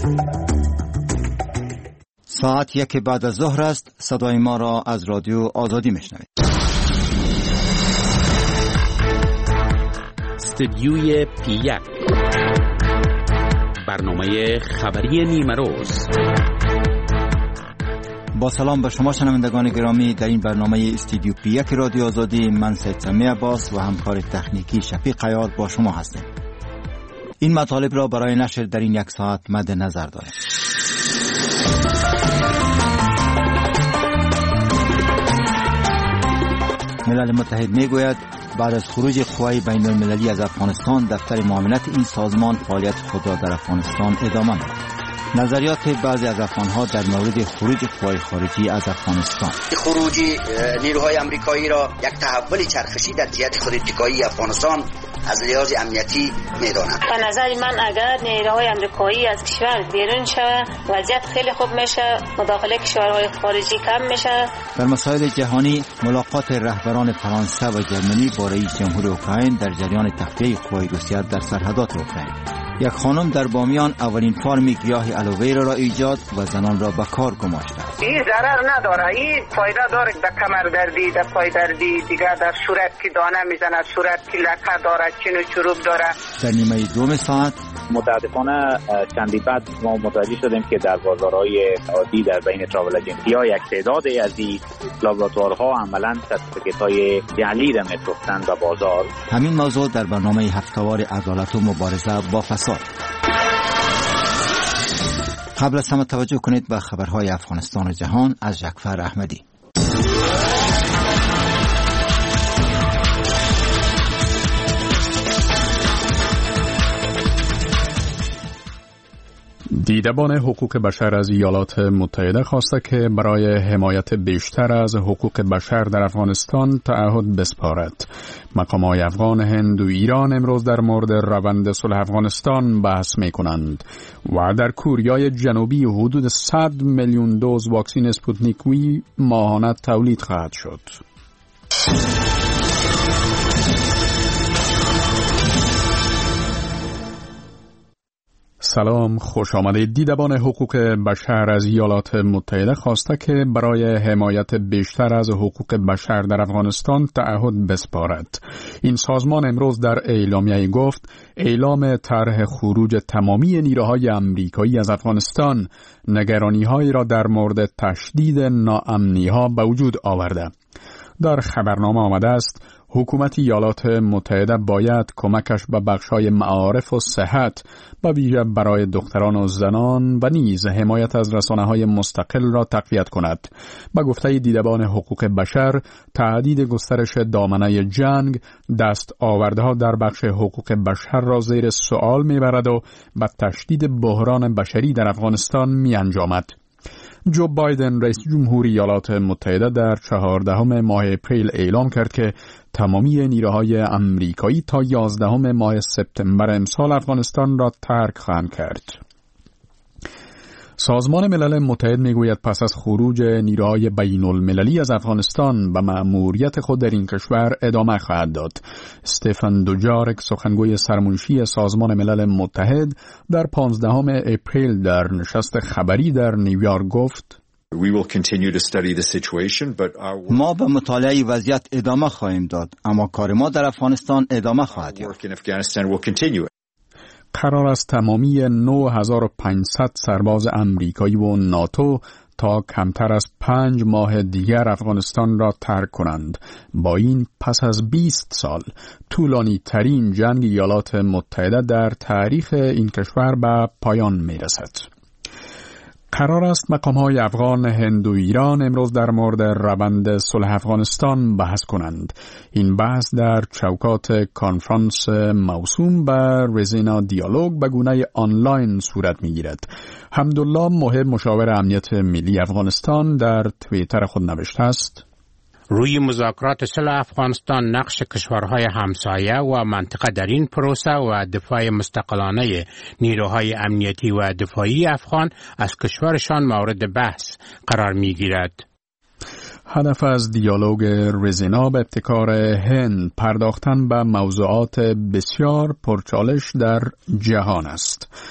ساعت 1 بعد از ظهر است. صدای ما را از رادیو آزادی میشنوید. استدیوی پی1 برنامه خبری نیمروز. با سلام به شما شنوندگان گرامی، در این برنامه استودیو پی1 رادیو آزادی من سید سمی عباس و همکار تکنیکی شفیق عیار با شما هستیم. این مطالب را برای نشر در این یک ساعت مد نظر داریم. ملل متحد میگوید بعد از خروج قوای بین المللی از افغانستان، دفتر معاونت این سازمان فعالیت خود را در افغانستان ادامه می‌دهد. نظریات بعضی از افغان‌ها در مورد خروج قوای خارجی از افغانستان. خروج نیروهای آمریکایی را یک تحول چرخشی در جهت خود اتکایی افغانستان از لحاظ امنیتی می‌دانند. به نظر من اگر نیروهای آمریکایی از کشور بیرون شود، وضعیت خیلی خوب میشه، مداخله کشورهای خارجی کم میشه. در مسائل جهانی، ملاقات رهبران فرانسه و جرمنی با رئیس جمهور اوکراین در جریان تخلیه قوای روسیه در سرحدات اوکراین. یک خانم در بامیان اولین فارم گیاه الوویرا را ایجاد و زنان را به کار گماشته. این ضرر نداره، این فایده داره در کمر دردی، در پای دردی، دیگه در صورت که دانه میزنه، صورت که لکه داره، چین و چروب داره. در نیمه دوم ساعت متاسفانه چندی بعد ما متوجه شدیم که در بازارهای عادی در بین تراول اجنسی‌ها یک تعدادی از این لابراتوارها عملاً سرتیفیکت‌های جعلی را می‌فروختند به بازار. همین موضوع در برنامه هفته‌وار عدالت و مبارزه با فساد. قبل از همه توجه کنید به خبرهای افغانستان و جهان از جعفر احمدی. دیدبان حقوق بشر از ایالات متحده خواسته که برای حمایت بیشتر از حقوق بشر در افغانستان تعهد بسپارد. مقام‌های افغان، هند و ایران امروز در مورد روند صلح افغانستان بحث می‌کنند و در کوریای جنوبی حدود 100 میلیون دوز واکسن اسپوتنیک وی ماهانه تولید خواهد شد. سلام، خوش آمدید. دیدبان حقوق بشر از ایالات متحده خواسته که برای حمایت بیشتر از حقوق بشر در افغانستان تعهد بسپارد. این سازمان امروز در اعلامیه گفت اعلام طرح خروج تمامی نیروهای آمریکایی از افغانستان نگرانی‌هایی را در مورد تشدید ناامنی‌ها به وجود آورده. در خبرنامه آمده است حکومت ایالات متحده باید کمکش به بخش‌های معارف و صحت به ویژه برای دختران و زنان و نیز حمایت از رسانه‌های مستقل را تقویت کند. به گفته دیدبان حقوق بشر، تهدید گسترش دامنه جنگ دست آورده‌ها در بخش حقوق بشر را زیر سوال می‌برد و به تشدید بحران بشری در افغانستان می‌انجامد. جو بایدن رئیس جمهوری ایالات متحده در 14 ماه اپریل اعلام کرد که تمامی نیروهای آمریکایی تا 11 ماه سپتامبر امسال افغانستان را ترک خواهند کرد. سازمان ملل متحد میگوید پس از خروج نیروهای بین المللی از افغانستان به مأموریت خود در این کشور ادامه خواهد داد. استفان دوجارک، سخنگوی سرمنشی سازمان ملل متحد، در 15 اپریل در نشست خبری در نیویورک گفت: ما به مطالعه وضعیت ادامه خواهیم داد، اما کار ما در افغانستان ادامه خواهد یافت. قرار است تمامی 9500 سرباز آمریکایی و ناتو تا کمتر از 5 ماه دیگر افغانستان را ترک کنند. با این پس از 20 سال طولانی ترین جنگ ایالات متحده در تاریخ این کشور به پایان می رسد. قرار است مقام‌های افغان، هند و ایران امروز در مورد روند صلح افغانستان بحث کنند. این بحث در چوکات کنفرانس موسوم به رزینا دیالوگ به گونه آنلاین صورت می‌گیرد. حمدالله محب، مشاور امنیت ملی افغانستان، در توییتر خود نوشته است: روی مذاکرات صلح افغانستان نقش کشورهای همسایه و منطقه در این پروسه و دفاع مستقلانه نیروهای امنیتی و دفاعی افغان از کشورشان مورد بحث قرار می‌گیرد. هدف از دیالوگ رزینا به ابتکار هند پرداختن به موضوعات بسیار پرچالش در جهان است.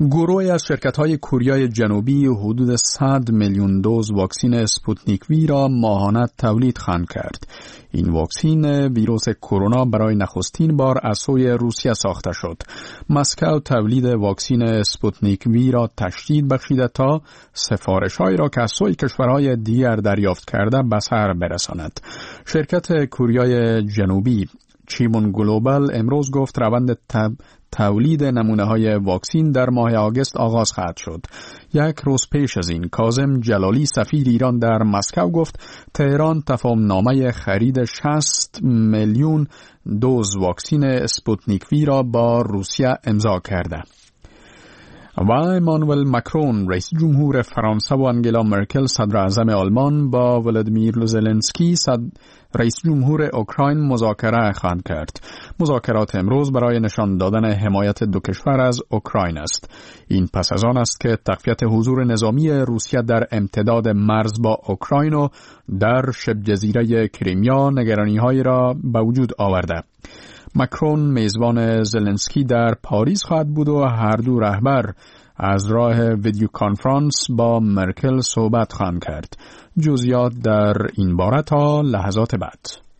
گروهی از شرکت‌های کوریای جنوبی حدود 100 میلیون دوز واکسن اسپوتنیک وی را ماهانه تولید خواهند کرد. این واکسن ویروس کرونا برای نخستین بار از سوی روسیه ساخته شد. مسکو تولید واکسن اسپوتنیک وی را تشدید بخشیده تا سفارش‌هایی را که از سوی کشورهای دیگر دریافت کرده به سر برساند. شرکت کوریای جنوبی چیمون گلوبال امروز گفت روند تولید نمونه‌های واکسن در ماه آگوست آغاز خواهد شد. یک روز پیش از این کاظم جلالی سفیر ایران در مسکو گفت تهران تفاهم‌نامه خرید 60 میلیون دوز واکسن اسپوتنیک وی را با روسیه امضا کرده. و امانوئل مکرون رئیس جمهور فرانسه و انگلا مرکل صدر اعظم آلمان با ولادیمیر زلنسکی رئیس جمهور اوکراین مذاکره خواهند کرد. مذاکرات امروز برای نشان دادن حمایت دو کشور از اوکراین است. این پس از آن است که تقویت حضور نظامی روسیه در امتداد مرز با اوکراین و در شبه جزیره کریمیا نگرانی‌هایی را به وجود آورده. مکرون میزبان زلنسکی در پاریس خواهد بود و هر دو رهبر از راه ویدیو کانفرانس با مرکل صحبت خواهند کرد. جزئیات در این باره تا لحظات بعد.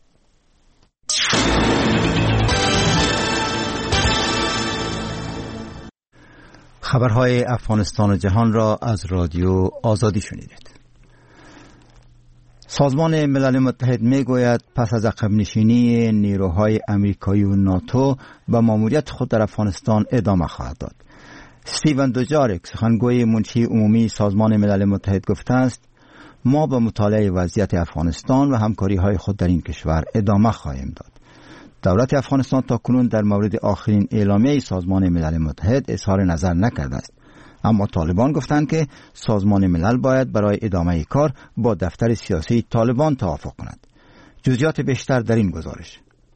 خبرهای افغانستان و جهان را از رادیو آزادی شنیدید. سازمان ملل متحد می گوید پس از عقب نشینی نیروهای امریکایی و ناتو به ماموریت خود در افغانستان ادامه خواهد داد. استیون دوجارک سخنگوی منشی عمومی سازمان ملل متحد گفته است ما به مطالعه وضعیت افغانستان و همکاری های خود در این کشور ادامه خواهیم داد. دولت افغانستان تاکنون در مورد آخرین اعلامیه سازمان ملل متحد اظهار نظر نکرده است، اما طالبان گفتند که سازمان ملل باید برای ادامه کار با دفتر سیاسی طالبان توافق کند. جزئیات بیشتر در این گزارش.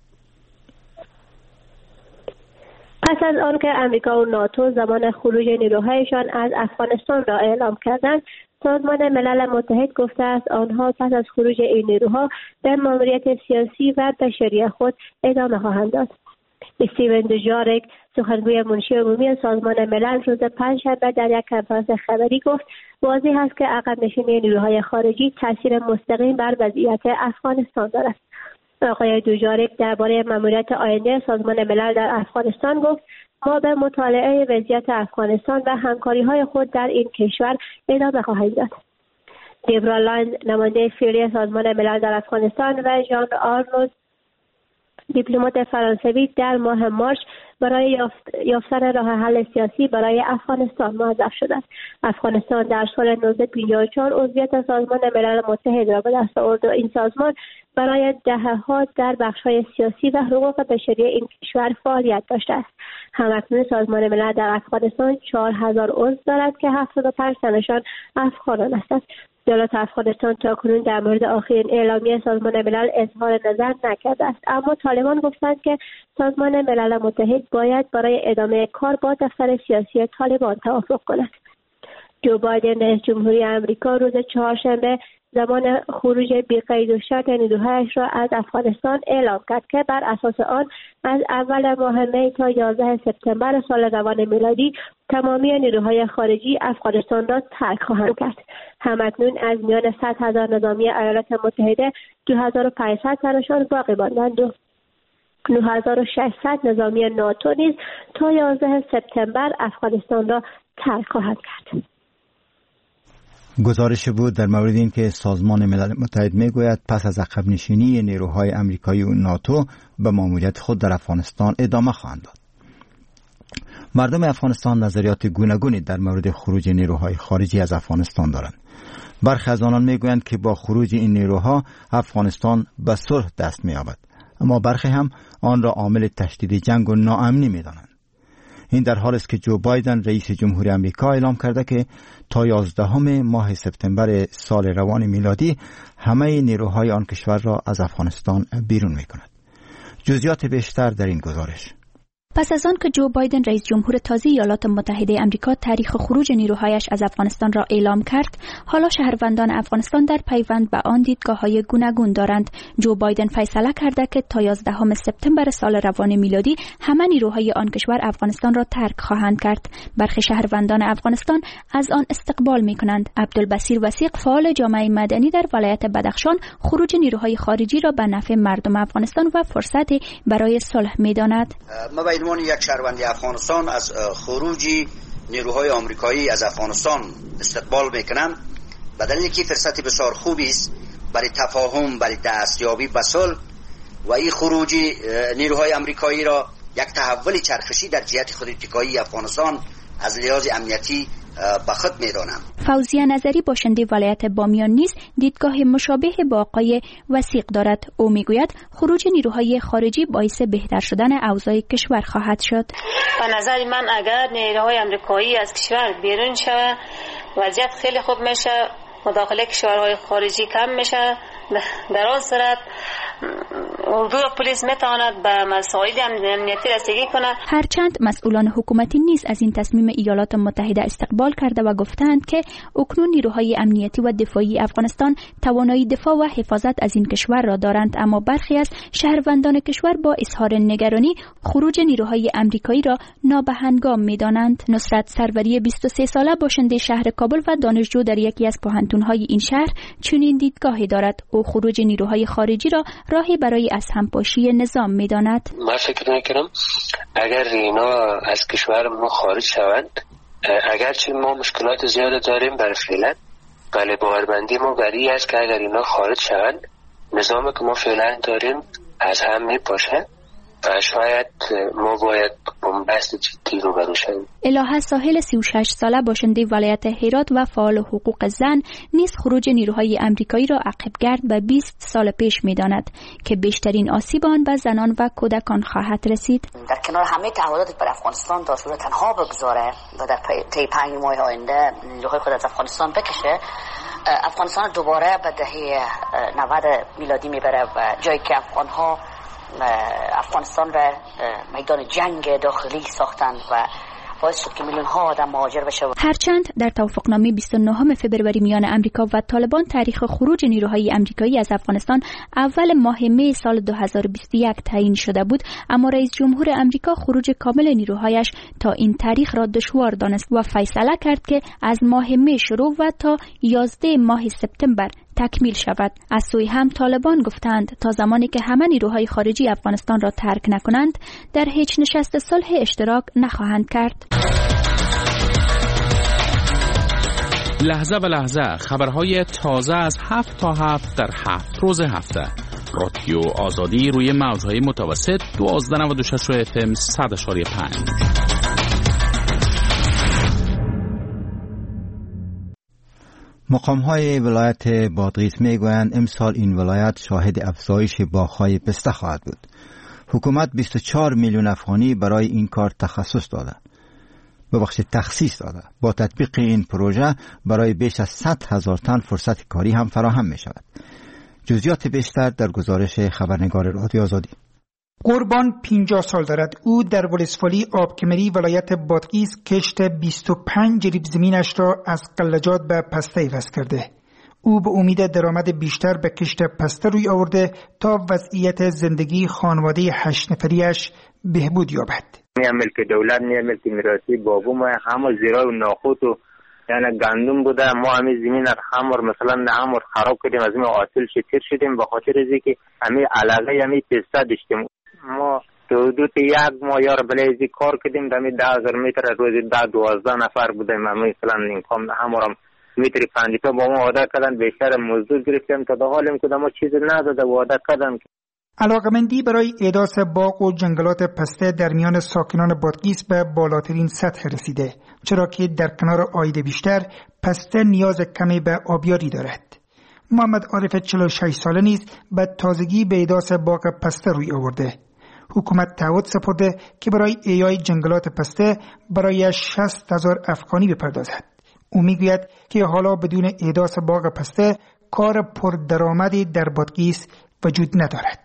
پس از آنکه امریکا و ناتو زمان خروج نیروهایشان از افغانستان را اعلام کردند، سازمان ملل متحد گفته است آنها پس از خروج این نیروها به ماموریت سیاسی و بشری خود ادامه خواهند داد. استیون دوجارک سخنگوی منشی عمومی سازمان ملل روز پنجشنبه در یک کنفرانس خبری گفت واضح است که عقب نشینی نیروهای خارجی تاثیر مستقیم بر وضعیت افغانستان دارد. آقای دوجارک درباره ماموریت آینده سازمان ملل در افغانستان گفت ما به مطالعه وضعیت افغانستان و همکاری‌های خود در این کشور ادامه خواهیم داد. دیبرا لایند نماینده فعلی سازمان ملل در افغانستان و ژان آرنولد دیپلمات فرانسوی در ماه مارس برای یافتن راه حل سیاسی برای افغانستان موظف شدند. افغانستان در سال 1954 عضویت سازمان ملل متحد را به دست آورد و این سازمان برای دهه‌ها در بخش‌های سیاسی و حقوق بشری این کشور فعالیت داشته است. همکنون سازمان ملل در افغانستان 4000 عضو دارد که 75 تنشان افغانان هستند. دولت افغانستان تاکنون در مورد آخرین اعلامیه سازمان ملل اظهار نظر نکرده است، اما طالبان گفتند که سازمان ملل متحد باید برای ادامه کار با دفتر سیاسی طالبان توافق کند. جو بایدن رئیس جمهوری آمریکا روز چهارشنبه زمان خروج بی‌قید و شرط نیروهایش را از افغانستان اعلام کرد که بر اساس آن از اول ماه می تا 11 سپتامبر سال روان میلادی تمامی نیروهای خارجی افغانستان را ترک خواهند کرد. همکنون از میان 100,000 نظامی ایالات متحده 2500 تنشان باقی ماندند و 9600 نظامی ناتو نیز تا 11 سپتامبر افغانستان را ترک خواهند کرد. گزارش بود در مورد این که سازمان ملل متحد میگوید پس از عقب نشینی نیروهای امریکایی و ناتو به ماموریت خود در افغانستان ادامه خواهند داد. مردم افغانستان نظریات گوناگونی در مورد خروج نیروهای خارجی از افغانستان دارند. برخی از آنان میگویند که با خروج این نیروها افغانستان به صلح دست می‌یابد، اما برخی هم آن را عامل تشدید جنگ و ناامنی می‌دانند. این در حالی است که جو بایدن رئیس جمهوری آمریکا اعلام کرده که تا 11 ماه سپتامبر سال روان میلادی همه نیروهای آن کشور را از افغانستان بیرون می‌کند. جزئیات بیشتر در این گزارش. پس از آن که جو بایدن رئیس جمهور تازه ایالات متحده آمریکا تاریخ خروج نیروهایش از افغانستان را اعلام کرد، حالا شهروندان افغانستان در پیوند به آن دیدگاه‌های گوناگون دارند. جو بایدن فیصله کرده که تا 11 سپتامبر سال روان میلادی همه نیروهای آن کشور افغانستان را ترک خواهند کرد. برخی شهروندان افغانستان از آن استقبال می‌کنند. عبدالبصیر وثیق، فعال جامعه مدنی در ولایت بدخشان، خروج نیروهای خارجی را به نفع مردم افغانستان و فرصتی برای صلح می‌داند. یک شهروند افغانستان از خروج نیروهای آمریکایی از افغانستان استقبال میکنم، به دلیل که فرصت بسیار خوبی است برای تفاهم، برای دستیابی به صلح و این خروج نیروهای آمریکایی را یک تحول چرخشی در جهت خودارتکایی افغانستان از لحاظ امنیتی به خود میدانم. فوزیه نظری باشنده ولایت بامیان نیز دیدگاه مشابه با آقای وثیق دارد. او میگوید خروج نیروهای خارجی باعث بهتر شدن اوضاع کشور خواهد شد. به نظر من اگر نیروهای آمریکایی از کشور بیرون شود وضعیت خیلی خوب میشه، مداخله کشورهای خارجی کم میشه. در آن صورت اردو و پلیس میتواند به مسائل امنیتی رسیدگی کند. هرچند مسئولان حکومتی نیز از این تصمیم ایالات متحده استقبال کرده و گفتند که اکنون نیروهای امنیتی و دفاعی افغانستان توانایی دفاع و حفاظت از این کشور را دارند، اما برخی از شهروندان کشور با اظهار نگرانی خروج نیروهای آمریکایی را نابهنگام می‌دانند. نصرت سروری 23 ساله باشنده شهر کابل و دانشجو در یکی از پوهنتون‌های این شهر چنین دیدگاهی دارد. او خروج نیروهای خارجی را راهی برای از همپاشی نظام می‌داند. من فکر می‌کنم اگر اینا از کشور ما خارج شوند، اگرچه ما مشکلات زیاد داریم برای فعلا، ولی باورمندی ما بری است که اگر اینا خارج شوند نظامی که ما فعلا داریم از هم میپاشه و شاید ما باید بنبست جدی رو برو شویم. الهه ساحل 36 ساله باشنده ولایت هرات و فعال حقوق زن نیز خروج نیروهای آمریکایی را عقب‌گرد به 20 سال پیش می‌داند که بیشترین آسیب آن به زنان و کودکان خواهد رسید. در کنار همه تعهداتی بر افغانستان داشته تنها بگذاره و در طی 5 ماه آینده نیروهای خود از افغانستان بکشه، افغانستان دوباره به دهه 90 میلادی میبره و جایی که افغانستان را میدان جنگ داخلی ساختند و باعث شد که میلیون ها آدم مهاجر بشه. هرچند در توافقنامه 29 فبروری میان امریکا و طالبان تاریخ خروج نیروهای آمریکایی از افغانستان اول ماه می سال 2021 تعیین شده بود، اما رئیس جمهور امریکا خروج کامل نیروهایش تا این تاریخ را دشوار دانست و فیصله کرد که از ماه می شروع و تا 11 ماه سپتامبر تکمیل شود. از سوی هم طالبان گفتند تا زمانی که همه نیروهای خارجی افغانستان را ترک نکنند در هیچ نشست صلح اشتراک نخواهند کرد. لحظه به لحظه خبرهای تازه از 7 تا 7 در 7 روز هفته. رادیو آزادی روی موجهای متوسط 1296 FM 100.5. مقام‌های ولایت بادغیس می‌گویند امسال این ولایت شاهد افزایش باغ‌های پسته خواهد بود. حکومت 24 میلیون افغانی برای این کار تخصیص داده. با تطبیق این پروژه برای بیش از 100,000 تن فرصت کاری هم فراهم می‌شود. جزئیات بیشتر در گزارش خبرنگار رادیو آزادی. قربان 50 سال دارد. او در ولسوالی آبکمری ولایت بادغیس کشت 25 جریب زمینش را از قلجات به پسته عوض کرده. او به امید درآمد بیشتر به کشت پسته روی آورده تا وضعیت زندگی خانواده 8 نفریش بهبود یابد. ملک دولت ملک میراثی بابو ما همه زیرا و ناخود و یعنی گندم بوده، ما همه زمین همور مثلا همور خراب کردیم، از این حاصل شتیر شدیم به خاطر اینکه همه علاقه همه پسته داشتیم. ما حدود 1 ماه یار بلیزی کار کردیم، دمی 10,000 متر روزی 12 نفر بودیم، مثلا اینکم همورم متر 50 با ما وعده کردن بیشتر مزدور گرفتیم تا در حالیم که ما چیز نداده وعده کردن. علاقمندی برای احداث باغ و جنگلات پسته در میان ساکنان بادغیس به بالاترین سطح رسیده، چرا که در کنار عاید بیشتر پسته نیاز کمی به آبیاری دارد. محمد عارف 46 ساله نیز به تازگی به احداث باغ پسته روی آورده. حکومت تعهد سپرده که برای احیای جنگلات پسته برای 60,000 افغانی بپردازد. او میگوید که حالا بدون احداث باغ پسته کار پردرآمدی در بادغیس وجود ندارد.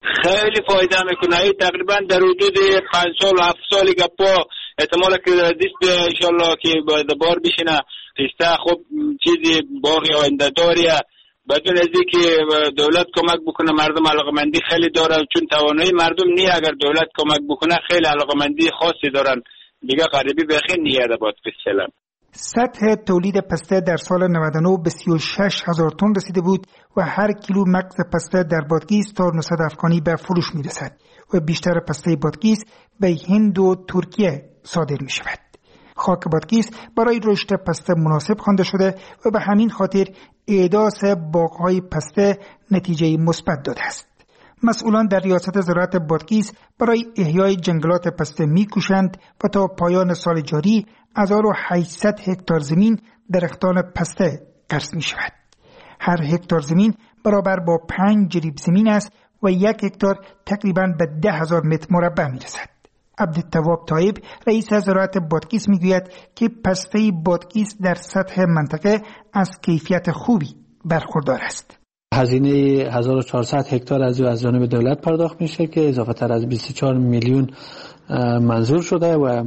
خیلی فایده میکنه. این تقریبا در حدود 5 سال 7 سالی که پا احتمال که دیست انشالله که باید بار بشینه ایسته. خب چیزی باقی آینده داریه بدون از که دولت کمک بکنه. مردم علاقمندی خیلی داره چون توانایی مردم نیه. اگر دولت کمک بکنه خیلی علاقمندی خاصی دارن دیگه. غریبی بخیر نیه در باد فیصله. سطح تولید پسته در سال 99 به 36,000 تن رسیده بود و هر کیلو مغز پسته در بادغیس تا 900 افغانی به فروش می رسد و بیشتر پسته بادغیس به هند و ترکیه صادر می شود. خاک بادغیس برای رشد پسته مناسب خوانده شده و به همین خاطر احداث باغ‌های پسته نتیجه مثبت داده است. مسئولان در ریاست زراعت بادغیس برای احیای جنگلات پسته می‌کوشند و تا پایان سال جاری 1800 هکتار زمین درختان پسته غرس می‌شود. هر هکتار زمین برابر با 5 جریب زمین است و 1 هکتار تقریباً به 10,000 متر مربع می‌رسد. عبدالتواب طایب رئیس زراعت بادغیس میگوید که پسته بادغیس در سطح منطقه از کیفیت خوبی برخوردار است. هزینه 1400 هکتار از جانب دولت پرداخت میشه که اضافه تر از 24 میلیون منظور شده و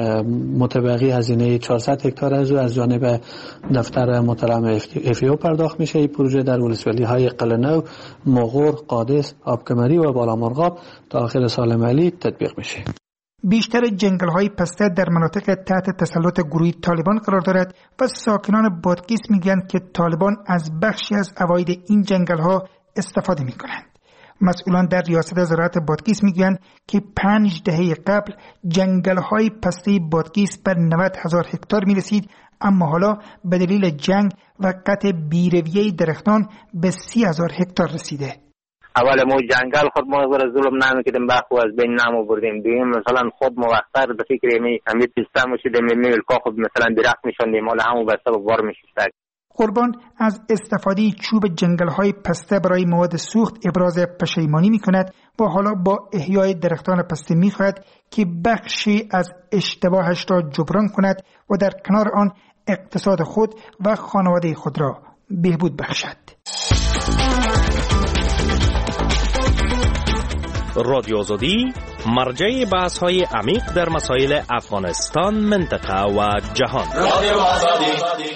متبقی هزینه 400 هکتار از جانب دفتر محترم FAO پرداخت میشه. این پروژه در ولسوالی های قلنو، مغور، قادس، آبکمری و بالامرغاب تا آخر سال مالی تطبیق میشه. بیشتر جنگل‌های پسته در مناطق تحت تسلط گروه طالبان قرار دارد و ساکنان بادغیس میگویند که طالبان از بخشی از عواید این جنگل‌ها استفاده میکنند. مسئولان در ریاست زراعت بادغیس میگویند که 5 دهه قبل جنگل‌های پسته بادغیس بر 90,000 هکتار میرسید، اما حالا به دلیل جنگ و قطع بیرویه درختان به 30,000 هکتار رسیده. اول ما جنگل خود ما برای ظلم نمیکردیم بخو از بین نمو بردیم. دویم مثلا خود ما وقتر به فکر همین سیستم شدیم میلکا خود مثلا درخت میشوندیم حالا همون بسته بار میشد. قربان از استفاده چوب جنگل‌های پسته برای مواد سوخت ابراز پشیمانی می‌کند و حالا با احیای درختان پسته می‌خواهد که بخشی از اشتباهش را جبران کند و در کنار آن اقتصاد خود و خانواده خود را بهبود بخشد. رادیو آزادی مرجع بحث‌های عمیق در مسائل افغانستان، منطقه و جهان. رادیو آزادی.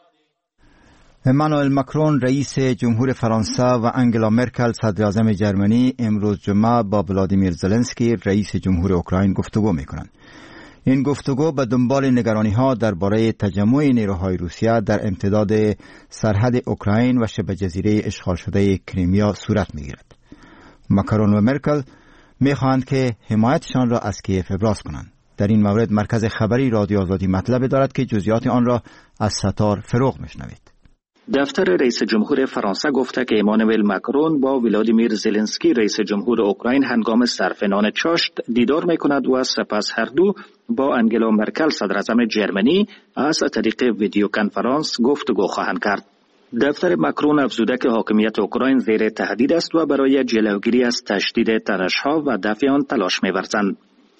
امانوئل ماکرون رئیس جمهور فرانسه و انگلا مرکل صدر اعظم جرمنی امروز جمعه با ولادیمیر زلنسکی رئیس جمهور اوکراین گفتگو می‌کنند. این گفتگو به دنبال نگرانی‌ها درباره تجمع نیروهای روسیه در امتداد سرحد اوکراین و شبه جزیره اشغال شده کریمیا صورت می‌گیرد. ماکرون و مرکل می‌خواهند که حمایتشان را از کیف ابراز کنند. در این مورد مرکز خبری رادیو آزادی مطلب دارد که جزئیات آن را از ستار فروغ می‌شنوید. دفتر رئیس جمهور فرانسه گفته که امانوئل ماکرون با ولادیمیر زلنسکی رئیس جمهور اوکراین هنگام صرف نان چاشت دیدار می‌کند و سپس هر دو با انگلا مرکل صدر اعظم جرمنی از طریق ویدیو کنفرانس گفتگو خواهند کرد. دفتر ماکرون افزوده که حاکمیت اوکراین زیر تهدید است و برای جلوگیری از تشدید تنش‌ها و دفع آن تلاش می‌ورزند.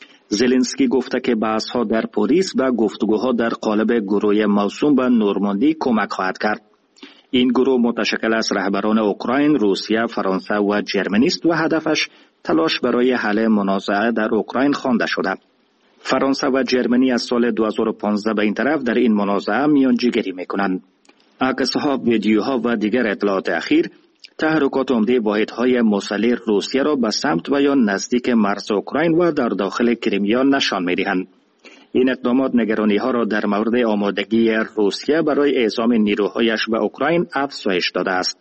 زلنسکی گفته که بحث‌ها در پاریس و گفتگوها در قالب گروه موسوم به نورماندی کمک خواهد کرد. این گروه متشکل از رهبران اوکراین، روسیه، فرانسه و جرمنی است و هدفش تلاش برای حل منازعه در اوکراین خوانده شده. فرانسه و جرمنی از سال 2015 به این طرف در این منازعه میانجیگری میکنند. عکس‌ها، ویدیوها و دیگر اطلاعات اخیر تحرکات عمده واحدهای مسلح روسیه را به سمت و یا نزدیک مرز اوکراین و در داخل کریمیا نشان می‌دهند. این اقدامات نگرانی‌ها را در مورد آمادگی روسیه برای اعزام نیروهایش به اوکراین افزایش داده است.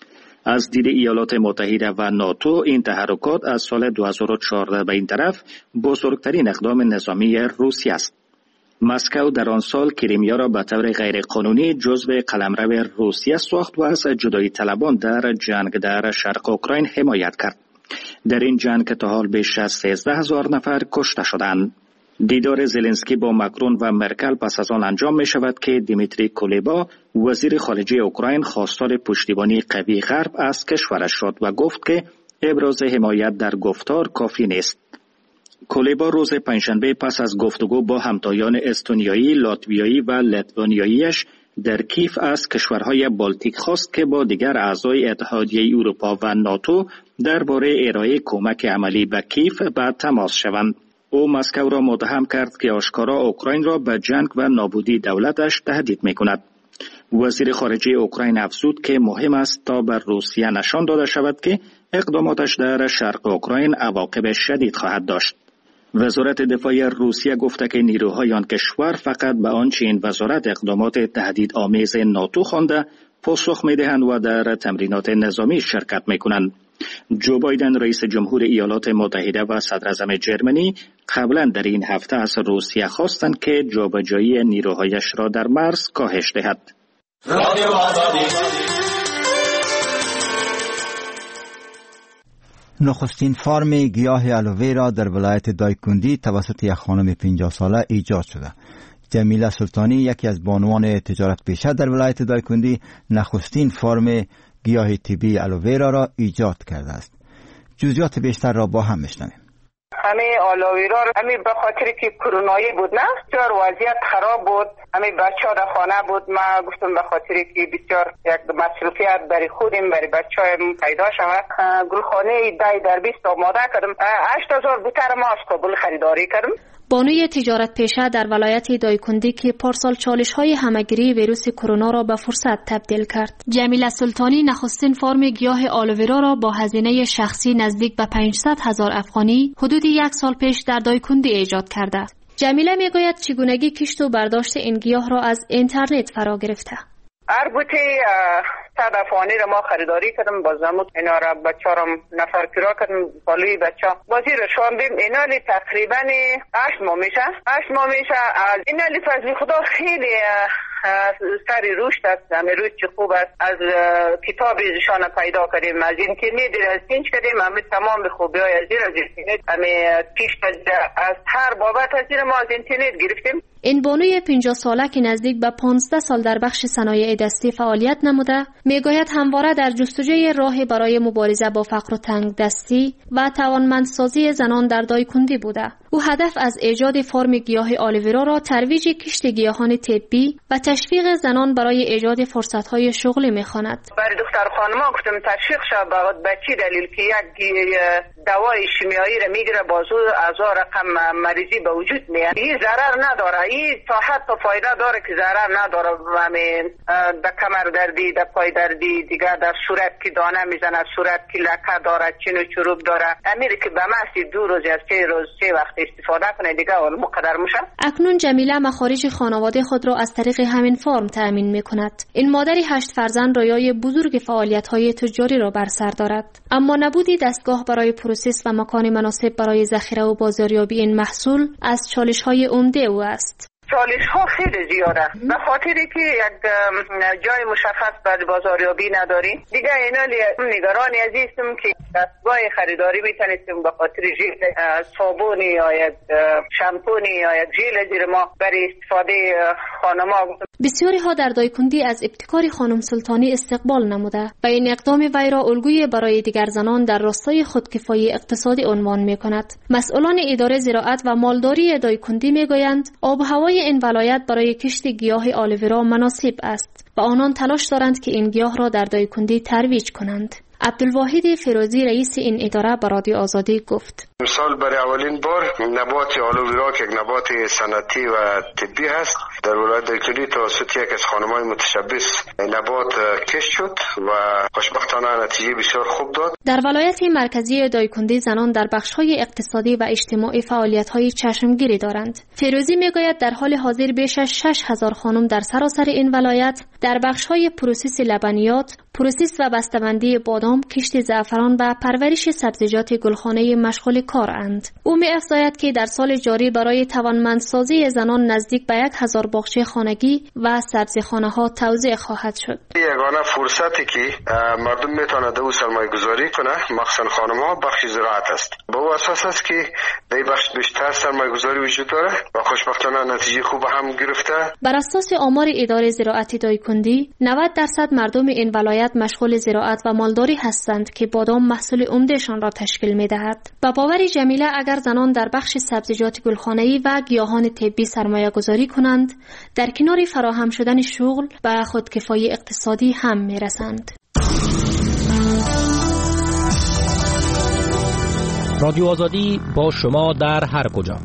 از دید ایالات متحده و ناتو این تحرکات از سال 2014 به این طرف بزرگترین اقدام نظامی روسیه است. مسکو در آن سال کریمیا را به طور غیرقانونی جزو قلمرو روسیه ساخت و از جدایی طلبان در جنگ در شرق اوکراین حمایت کرد. در این جنگ تا حال بیش از 13,000 نفر کشته شدند. دیدار زلنسکی با ماکرون و مرکل پس از آن انجام می شود که دیمیتری کولبا وزیر خارجه اوکراین خواستار پشتیبانی قوی غرب از کشورش شد و گفت که ابراز حمایت در گفتار کافی نیست. کولبا روز پنجشنبه پس از گفتگو با همتایان استونیایی، لاتویایی و لیتوانیاییش در کیف از کشورهای بالتیک خواست که با دیگر اعضای اتحادیه اروپا و ناتو درباره ارائه کمک عملی به کیف به تماس شوند. او مسکو را متهم کرد که آشکارا اوکراین را به جنگ و نابودی دولتش تهدید می‌کند. وزیر خارجه اوکراین افزود که مهم است تا بر روسیه نشان داده شود که اقداماتش در شرق اوکراین عواقب شدید خواهد داشت. وزارت دفاع روسیه گفته که نیروهای آن کشور فقط به آنچه این وزارت اقدامات تهدیدآمیز ناتو خوانده پاسخ می‌دهند و در تمرینات نظامی شرکت می‌کنند. جو بایدن رئیس جمهور ایالات متحده و صدراعظم جرمنی قبلا در این هفته از روسیه خواستند که جابجایی نیروهایش را در مرز کاهش دهد. نخستین فارم گیاه آلوویرا در ولایت دایکندی توسط یک خانم 50 ساله ایجاد شده. جمیله سلطانی، یکی از بانوان تجارت پیشه در ولایت دایکندی، نخستین فارم گیاه طبی آلوویرا را ایجاد کرده است. جزئیات بیشتر را با هم میشنویم. همه آلوویرا همین به خاطر که کرونایی بود، نه بسیار وضعیت خراب بود، همین بچه‌ها در خانه بود. ما گفتم به خاطر که بسیار یک مصروفیت برای خودم برای بچه‌هایم پیدا شود، گلخانه 10 در 20 آماده کردم. 8000 بوتر ما از کابل خریداری کردم. بانوی تجارت پیشه در ولایت دایکندی که پارسال چالش‌های همگیری ویروس کرونا را به فرصت تبدیل کرد. جمیله سلطانی نخستین فارم گیاه آلوویرا را با هزینه شخصی نزدیک به 500,000 افغانی حدود 1 سال پیش در دایکندی ایجاد کرده. جمیله میگوید چگونگی کشت و برداشت این گیاه را از اینترنت فرا گرفته. هر بوته 100 افغانی را ما خریداری کردم. با زمود اینا را بچه را نفر کرا کردم. بالوی بچه بازی را شاندیم. اینا لی تقریبا 8 ماه میشه. از اینا لی فضل خدا خیلی سری رشد است. همه رشد خوب است. از کتاب ایشان پیدا کردیم، از اینترنت را سینچ کردیم. همه تمام خوبی های از اینترنت، همه پیش از هر بابت از این ما از اینترنت گرفتیم. این بانوی 50 ساله که نزدیک به 15 سال در بخش صنایع دستی فعالیت نموده، میگوید همواره در جستجوی راهی برای مبارزه با فقر و تنگ دستی و توانمندسازی زنان در دایکندی بوده. او هدف از ایجاد فارم گیاه آلوویرا را ترویج کشت گیاهان طبی و تشویق زنان برای ایجاد فرصت‌های شغلی می‌خواند. برای دختر خانم‌ها گفتم تشویق شود به چی دلیل که یک دوای شیمیایی را میگیره بازو از رقم مریضی به وجود میاد. این ضرر نداره، این تا حتی فایده داره که ضرر نداره. همین در کمر دردی، در پای دردی، دیگه در صورت که دانه میزنه، صورت که لکه داره، چین و چروب داره، امیر که به محض 2 روز از 3 روز 3 وقت استفاده کنه دیگه اون مقدر میشه. اکنون جمیله مخارج خانواده خود را از طریق همین فارم تأمین میکند. این مادر 8 فرزند رویای بزرگ فعالیت‌های تجاری را بر سر دارد، اما نبودی دستگاه برای پروسس و مکان مناسب برای ذخیره و بازاریابی این محصول از چالش‌های عمده او است. چالش ها خیلی زیاده به خاطری که یک جای مشخص برای بازاریابی نداریم. دیگه اینا نگرانی عزیزم که دستگاه خریداری میتونیم به خاطر ژل صابونی یا یک شامپونی یا یک ژل زیر ما برای استفاده خانم‌ها. بسیاری ها در دایکندی از ابتکار خانم سلطانی استقبال نموده و این اقدام وی را الگوی برای دیگر زنان در راستای خودکفایی اقتصادی عنوان می‌کند. مسئولان اداره زراعت و مالداری دایکندی میگویند آب و هوای این ولایت برای کشت گیاه آلوویرا مناسب است و آنان تلاش دارند که این گیاه را در دایکندی ترویج کنند. عبدالواحد فیروزی رئیس این اداره به رادیو آزادی گفت: امسال برای اولین بار نبات آلوویرا که یک نبات صنعتی و طبی هست در ولایت دایکندی توسط یک از خانم‌های متشبث نبات کشت شد و خوشبختانه نتیجه بسیار خوب داد. در ولایت مرکزی دایکندی زنان در بخش‌های اقتصادی و اجتماعی فعالیت‌های چشمگیری دارند. فیروزی میگوید در حال حاضر بیش از 6000 خانم در سراسر این ولایت در بخش‌های پروسس لبنیات، پروسس و بسته‌بندی بادام، کشت زعفران و پرورش سبزیجات گلخانه مشغول کارند. او می‌افزاید که در سال جاری برای توانمندسازی زنان نزدیک به 1000 باغچه خانگی و سبزیخانه‌ها توزیع خواهد شد. یگانه فرصتی که مردم میتونند او سرمایه‌گذاری کنه مخصوصا خانم‌ها بخش زراعت است. به او اساس است که در بخش بیشتر سرمایه‌گذاری وجود داره و خوشبختانه نتیجه خوب هم گرفته. بر اساس آمار اداره زراعت دایکندی 90% مردم این ولایت ولایت مشغول زراعت و مالداری هستند که بادام محصول عمدهشان را تشکیل می‌دهد. با باور جمیله اگر زنان در بخش سبزیجات گلخانه‌ای و گیاهان طبی سرمایه‌گذاری کنند، در کنار فراهم شدن شغل به خودکفایی اقتصادی هم می‌رسند. رادیو آزادی با شما در هر کجا.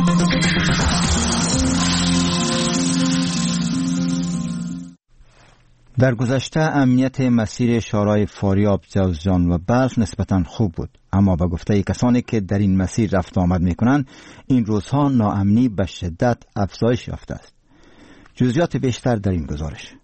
در گذشته امنیت مسیر شهرهای فاریاب، جوزجان و بلخ نسبتاً خوب بود، اما به گفته کسانی که در این مسیر رفت آمد می‌کنند، این روزها ناامنی به شدت افزایش یافته است. جزئیات بیشتر در این گزارش.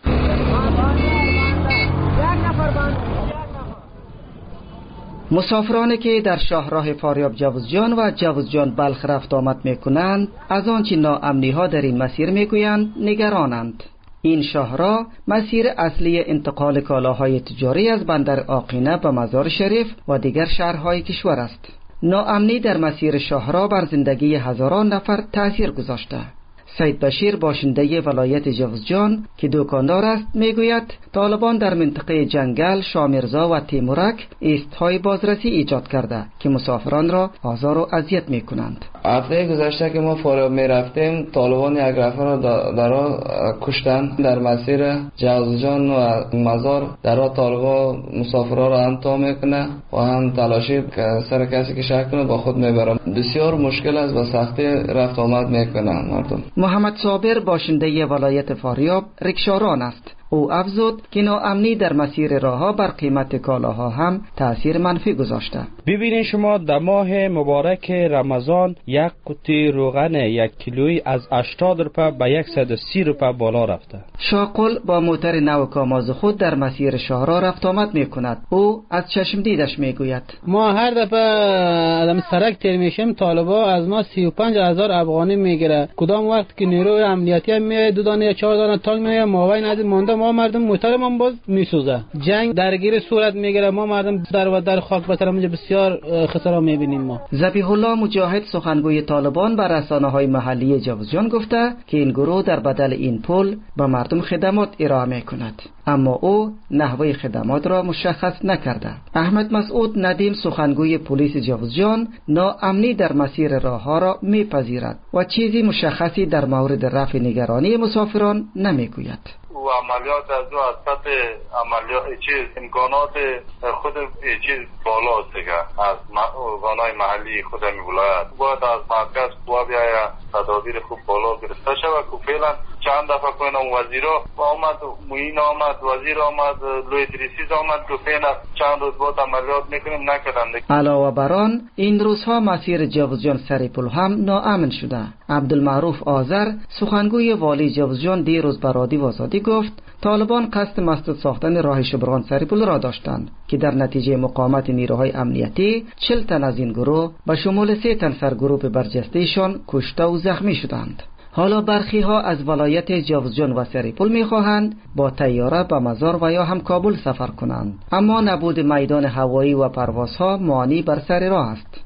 مسافرانی که در شاهراه فاریاب جوزجان و جوزجان بلخ رفت آمد می‌کنند، از آنچه ناامنی‌ها در این مسیر می‌گویند نگرانند. این شاهراه مسیر اصلی انتقال کالاهای تجاری از بندر آقینه به مزار شریف و دیگر شهرهای کشور است. ناامنی در مسیر شاهراه بر زندگی هزاران نفر تأثیر گذاشته. سید بشیر باشنده ولایت جوزجان که دکاندار است میگوید طالبان در منطقه جنگل، شامیرزا و تیمورک ایستهای بازرسی ایجاد کرده که مسافران را آزار و اذیت میکنند. هفته گذشته که ما فاریاب میرفتیم، طالبان یک نفر را در کشتن در مسیر جوزجان و مزار. در طالبان مسافران را امتحان میکنه و هم تلاشی سر کسی که شک کنه با خود میبرم. بسیار مشکل است و سختی رفت آمد میکنن مردم. محمد صابر باشنده ولایت فاریاب رکشاران است. او افزود که ناامنی در مسیر راهها بر قیمت کالاها هم تأثیر منفی گذاشته. ببینید شما در ماه مبارک رمضان یک قوطی روغن 1 کیلویی از 80 روپیه به 130 روپیه بالا رفته. شاقل با موتر نو کاماز خود در مسیر شاهراه رفت آمد میکند. او از چشم دیدش میگوید ما هر دفعه آدم سرک تیر میشیم طالبا از ما 35,000 افغانی میگیره. کدام وقت که نیروی امنیتی هم میاد 2 دانه یا 4 دانه تانک میاد ماوی ندید مونده، ما مردم موترمون باز میسوزه. جنگ درگیر صورت میگیره، ما مردم در و در خاک بتر اونجا بسیار خسارا میبینیم. ما ذبیح الله مجاهد سخنگوی طالبان بر رسانه‌های محلی جوزجان گفته که این گروه در بدل این پول به مردم خدمات ارائه میکند، اما او نحوه خدمات را مشخص نکرده. احمد مسعود ندیم سخنگوی پلیس جوزجان ناامنی در مسیر راهها را میپذیرد و چیزی مشخصی در مورد رفع نگرانی مسافران نمیگوید. و عملیات از دو از سطح عملیات امکانات خود چیز بالاست دیگه از ارگانهای محلی خود می ولایت باید از مرکز قوا بیاید تدابیر خوب بالا گرفته شود که فعلا چند دفعه کنم وزیرا آمد، معین آمد، وزیر آمد، لوی دریسیز آمد که فعلا چند روز بعد عملیات میکنیم نکردن. علاوه بر آن این روزها مسیر جوزجان سریپل هم ناامن شده. عبدالمعروف آذر سخنگوی والی جوزجان دیروز به رادیو آزادی گفت طالبان قصد مسدود ساختن راه شبرغان سریپل را داشتند که در نتیجه مقاومت نیروهای امنیتی 40 تن از این گروه به شمول 3 تن سرگروه برجسته‌شان کشته و زخمی شدند. حالا برخی ها از ولایت جوزجان و سریپل می‌خواهند با طیاره به مزار و یا هم کابل سفر کنند، اما نبود میدان هوایی و پروازها مانع بر سر راه است.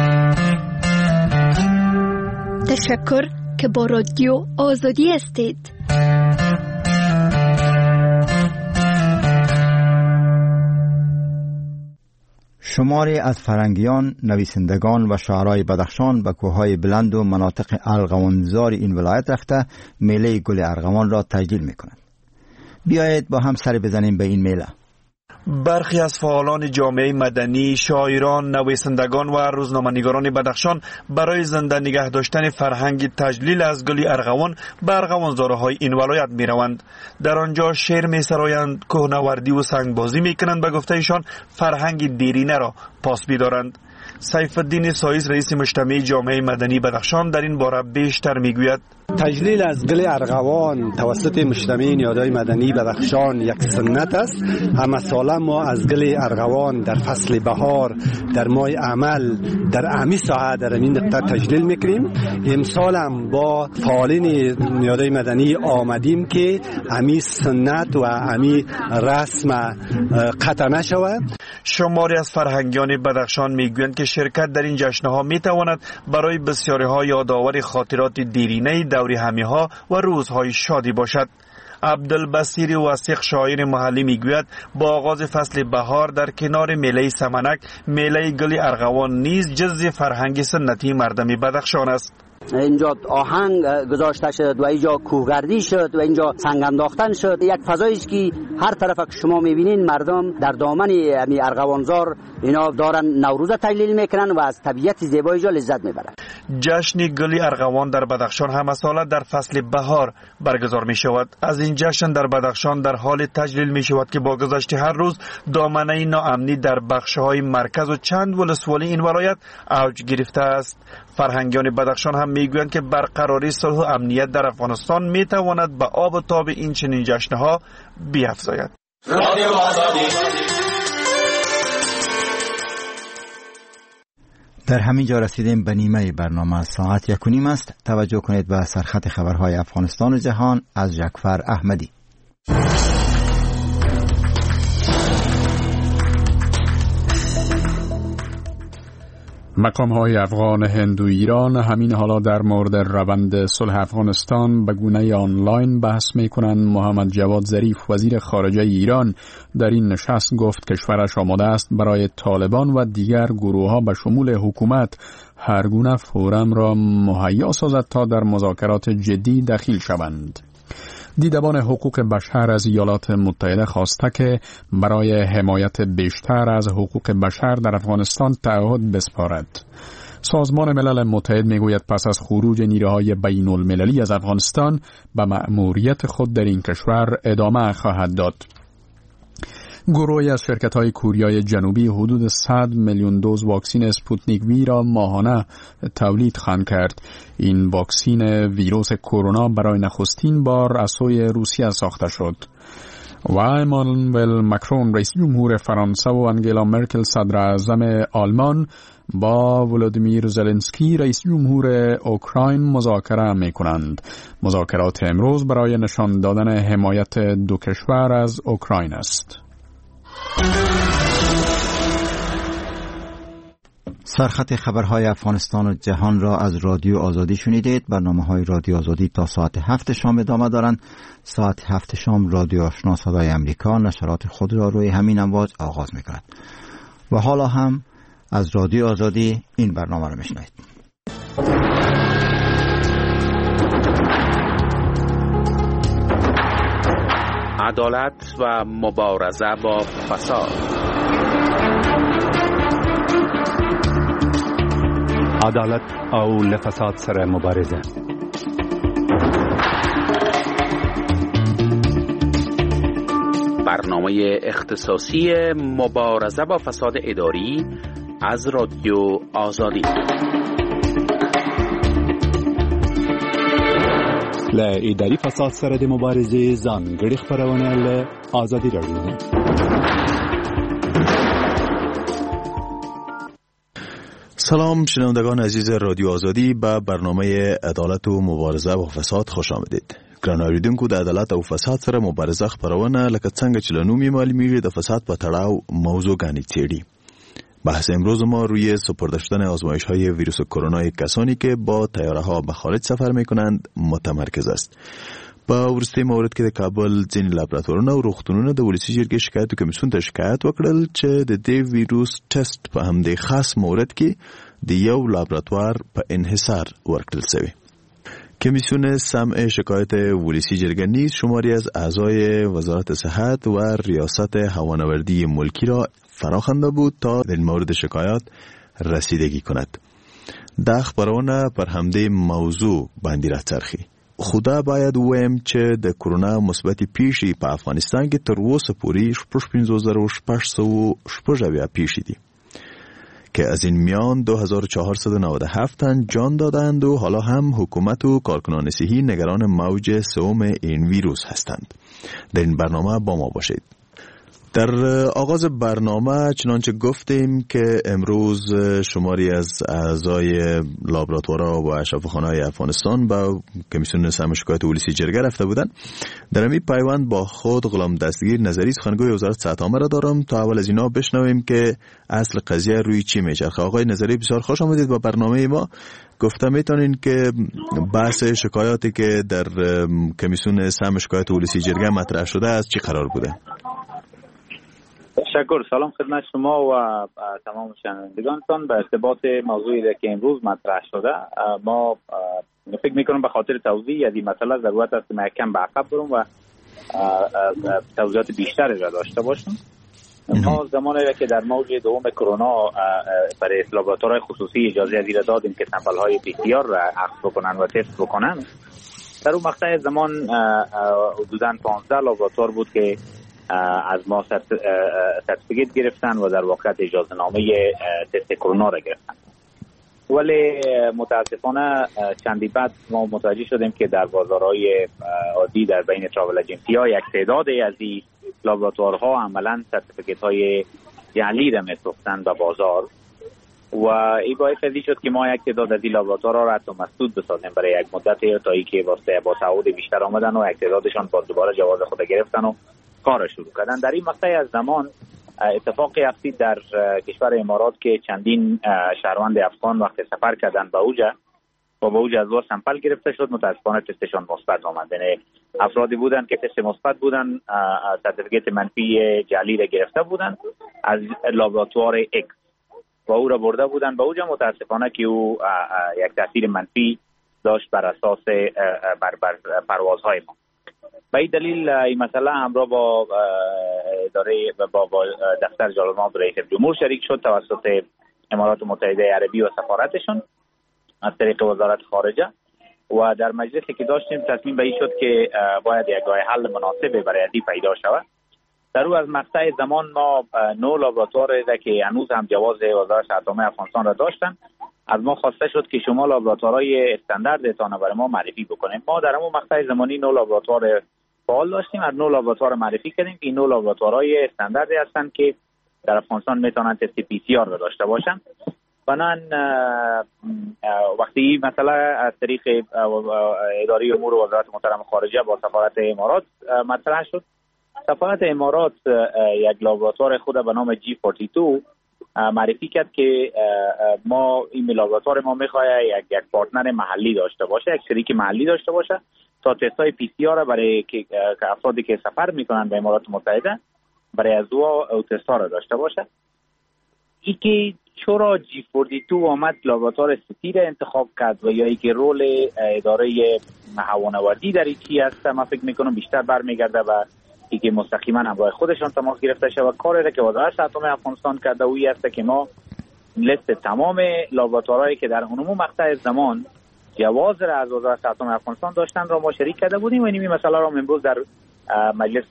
تشکر که با رادیو آزادی هستید. شماری از فرنگیان، نویسندگان و شاعرای بدخشان به کوههای بلند و مناطق ارغوانزار این ولایت رفته میله گل ارغوان را تجلیل میکنند. بیایید با هم سر بزنیم به این میله. برخی از فعالان جامعه مدنی، شاعران، نویسندگان و روزنامه‌نگاران بدخشان برای زنده نگه داشتن فرهنگ تجلیل از گل ارغوان به ارغوانزارهای این ولایت میروند. در آنجا شعر میسرایند، کوهنوردی و سنگبازی میکنند. به گفته ایشان فرهنگ دیرینه را پاس می‌دارند. سیف الدین سایس رئیس مجتمع جامعه مدنی بدخشان در این باره بیشتر میگوید. تجلیل از گل ارغوان توسط مجتمع نیادهای مدنی بدخشان یک سنت است. همه ساله ما از گل ارغوان در فصل بهار در ماه عمل در امی ساحه در این نقطه تجلیل میکنیم. امسال هم با فعالین نیادهای مدنی آمدیم که امی سنت و امی رسم قطع نشود. شماری از فرهنگیان بدخشان میگویند که شرکت در این جشنها میتواند برای بسیاری ها یادآور خاطرات دیرینه دوری همیها و روزهای شادی باشد. عبدالبصیر وثیق شاعر محلی میگوید با آغاز فصل بهار در کنار میله سمنک، میله گل ارغوان نیز جزء فرهنگ سنتی مردم بدخشان است. اینجا آهنگ گذاشته شد و اینجا کوهگردی شد و اینجا سنگ انداختن شد. یک فضایی است که هر طرف که شما میبینین مردم در دامن امی ارغوانزار اینا دارن نوروز تجلیل میکنن و از طبیعت زیبای اینجا لذت میبرن. جشن گل ارغوان در بدخشان همه ساله در فصل بهار برگزار می شود. از این جشن در بدخشان در حال تجلیل می شود که با گذشت هر روز دامنه ناامنی در بخش‌های مرکز و چند ولسوالی این ولایت اوج گرفته است. فرهنگیان بدخشان هم میگویند که برقراری صلح و امنیت در افغانستان میتواند به آب و تاب این چنین جشن‌ها بیفزاید. در همین جا رسیدیم به نیمه برنامه. ساعت 1:30 است. توجه کنید به سرخط خبرهای افغانستان و جهان از جعفر احمدی. مقام‌های افغان هند و ایران همین حالا در مورد روند صلح افغانستان به گونه آنلاین بحث می‌کنند. محمد جواد ظریف وزیر خارجه ایران در این نشست گفت کشورش آماده است برای طالبان و دیگر گروه‌ها به شمول حکومت هر گونه فورم را مهیا سازد تا در مذاکرات جدی دخیل شوند. دیدبان حقوق بشر از ایالات متحده خواسته که برای حمایت بیشتر از حقوق بشر در افغانستان تعهد بسپارد. سازمان ملل متحد میگوید پس از خروج نیروهای بین المللی از افغانستان به مأموریت خود در این کشور ادامه خواهد داد. گروهی از شرکت‌های کوریای جنوبی حدود 100 میلیون دوز واکسن اسپوتنیک وی را ماهانه تولید خواهند کرد. این واکسن ویروس کرونا برای نخستین بار از سوی روسیه ساخته شد. و امانوئل مکرون رئیس جمهور فرانسه و انگلا مرکل صدر اعظم آلمان با ولادیمیر زلنسکی رئیس جمهور اوکراین مذاکره می‌کنند. مذاکرات امروز برای نشان دادن حمایت دو کشور از اوکراین است. سرخط خبرهای افغانستان و جهان را از رادیو آزادی شنیدید. برنامه‌های رادیو آزادی تا ساعت 7 شام ادامه دارند. ساعت 7 شام رادیو آشنا صدای امریکا نشرات خود را روی همین امواج آغاز می‌کند. و حالا هم از رادیو آزادی این برنامه را می‌شنوید. عدالت و مبارزه با فساد. عدالت او لفساد سره مبارزه. برنامه اختصاصی مبارزه با فساد اداری از رادیو آزادی. ل اداري فساد سره د مبارزې ځانګړي خبرونه له آزادي راډیو. سلام شنوندگان عزیز رادیو آزادی، به برنامه عدالت و مبارزه با فساد خوش آمدید. ګران اوریدونکو، د عدالت او فساد سره مبارزه خبرونه لکه څنګه چې له نومې معلومیږي د فساد په تړاو موضوعګانې څېړي. بحث امروز ما روی سپرده شدن آزمایش‌های ویروس کرونا کسانی که با طیاره‌ها به خارج سفر می‌کنند متمرکز است. په ورسته مورد کې د کابل ځینې لابراتوارونه او روغتونونه د ولسي جرګې شکایت کمیسیون ته شکایت وکړل چې د دې ویروس ټیسټ په همدې خاص مورد کې د یو لابراتوار په انحصار ورکړل شوی. کمیسیون سمع شکایت ولسی جرگه نیز شماری از اعضای وزارت صحت و ریاست هوانوردی ملکی را فراخوانده بود تا در مورد شکایات رسیدگی کند. دا خبرونه پر همدې موضوع باندې راڅرخي. خدا باید ویم چې د کرونا مثبتې پیښې په افغانستان کې تر اوسه پورې 15600 پیښې دي که از این میان 2497 تن جان دادند و حالا هم حکومت و کارکنان صحی نگران موج سوم این ویروس هستند. در این برنامه با ما باشید. در آغاز برنامه چنانچه گفتیم که امروز شماری از اعضای لابراتوارها و اشرافخانه‌های افغانستان با کمیسیون سهم شکایت ولسی جرگه رفته بودند. در این پیوند با خود غلام دستگیر نظری سخنگوی وزارت صحت عامه را دارم تا اول از اینا بشنویم که اصل قضیه روی چی میچرخه. آقای نظری بسیار خوش آمدید با برنامه ما. گفته میتونین که بحث شکایاتی که در کمیسیون سهم شکایت ولسی جرگه مطرح شده از چی قرار بوده؟ تشکر. سلام خدمت شما و تمام شنوندگانتان. به ارتباط موضوعی که امروز مطرح شده، ما فکر میکنم به خاطر توضیح از این مسئله ضرورت است که کم به عقب برم و توضیحات بیشتری را داشته باشم. ما زمانی که در موج دوم کرونا برای لابراتوارهای خصوصی اجازه از این دادیم که سمپل های PCR را اخذ بکنن و تست بکنن، در اون مقطع زمان حدوداً 15 لابراتوار بود که از ما سرتیفیکیت گرفتن و در واقع اجازه نامه تست کرونا را گرفتن. ولی متاسفانه چندی بعد ما متوجه شدیم که در بازارهای عادی در بین تراول اجنسی ها یک تعدادی از این لابراتوارها عملا سرتیفیکیت های جعلی را می‌فروختند به بازار و این باعث شد که ما یک تعداد از این لابراتوارها را حتی مسدود بسازیم برای یک مدت تا اینکه واسه با تعهد بیشتر آمدن و یک تعدادشان با دوباره جواز خود گرفتن و کار شروع کردن. در این مقطع از زمان اتفاقی افتاد در کشور امارات که چندین شهروند افغان وقتی سفر کردن به اوجه و به اوجه از وار سمپل گرفته شد، متاسفانه تستشان مثبت آمد. یعنی افرادی بودن که تست مثبت بودن، سرتیفیکیت منفی جعلی را گرفته بودن از لابراتوار اکس و او را برده بودن به اوجه. متاسفانه که او یک تاثیر منفی داشت بر اساس بر پروازهای ما. به این دلیل این مسئله همراه با اداره با دفتر جلال‌مآب رئیس جمهور شریک شد توسط امارات متحده عربی و سفارتشون از طریق وزارت خارجه و در مجلسی که داشتیم تصمیم به این شد که باید یک راه حل مناسب برای این پیدا شود. در او از مقطع زمان ما 9 لابراتوار که هنوز هم جواز وزارت صحت عامه افغانستان را داشتن از ما خواسته شد که شما لابراتوارهای استانداردتان برای ما معرفی بکنیم. ما در همون مقطع زمانی 9 لابراتوار فعال داشتیم، از 9 لابراتوار معرفی کردیم که این 9 لابراتوارهای استانداردی هستند که در افغانستان میتونن تست PCR را داشته باشن. بنان وقتی مثلا از طریق اداره امور وزارت محترم خارجه با سفارت امارات مطرح شد، سفارت امارات یک لابراتوار خود به نام G42 معرفی کرد که ما این لابراتوار ما میخواد یک پارتنر محلی داشته باشه، یک شریک محلی داشته باشه تا تستای PCR را برای که افرادی که سفر میکنن به امارات متحده برای از او تستا را داشته باشه. ای که چرا G42 آمد لابراتوار سیتی را انتخاب کرد و یا ای که رول اداره هوانوردی در این چی هست، من فکر میکنم بیشتر برمیگرده و ای که مستقیما همراه خودشان تماس گرفته شد و کاری را که وزارت صحت عامه افغانستان کرده اویی است که ما لیست تمام لابراتوارهایی که در اون مقطع زمان جواز را از وزارت صحت عامه افغانستان داشتن را ما شریک کرده بودیم و این مسئله را امروز در مجلس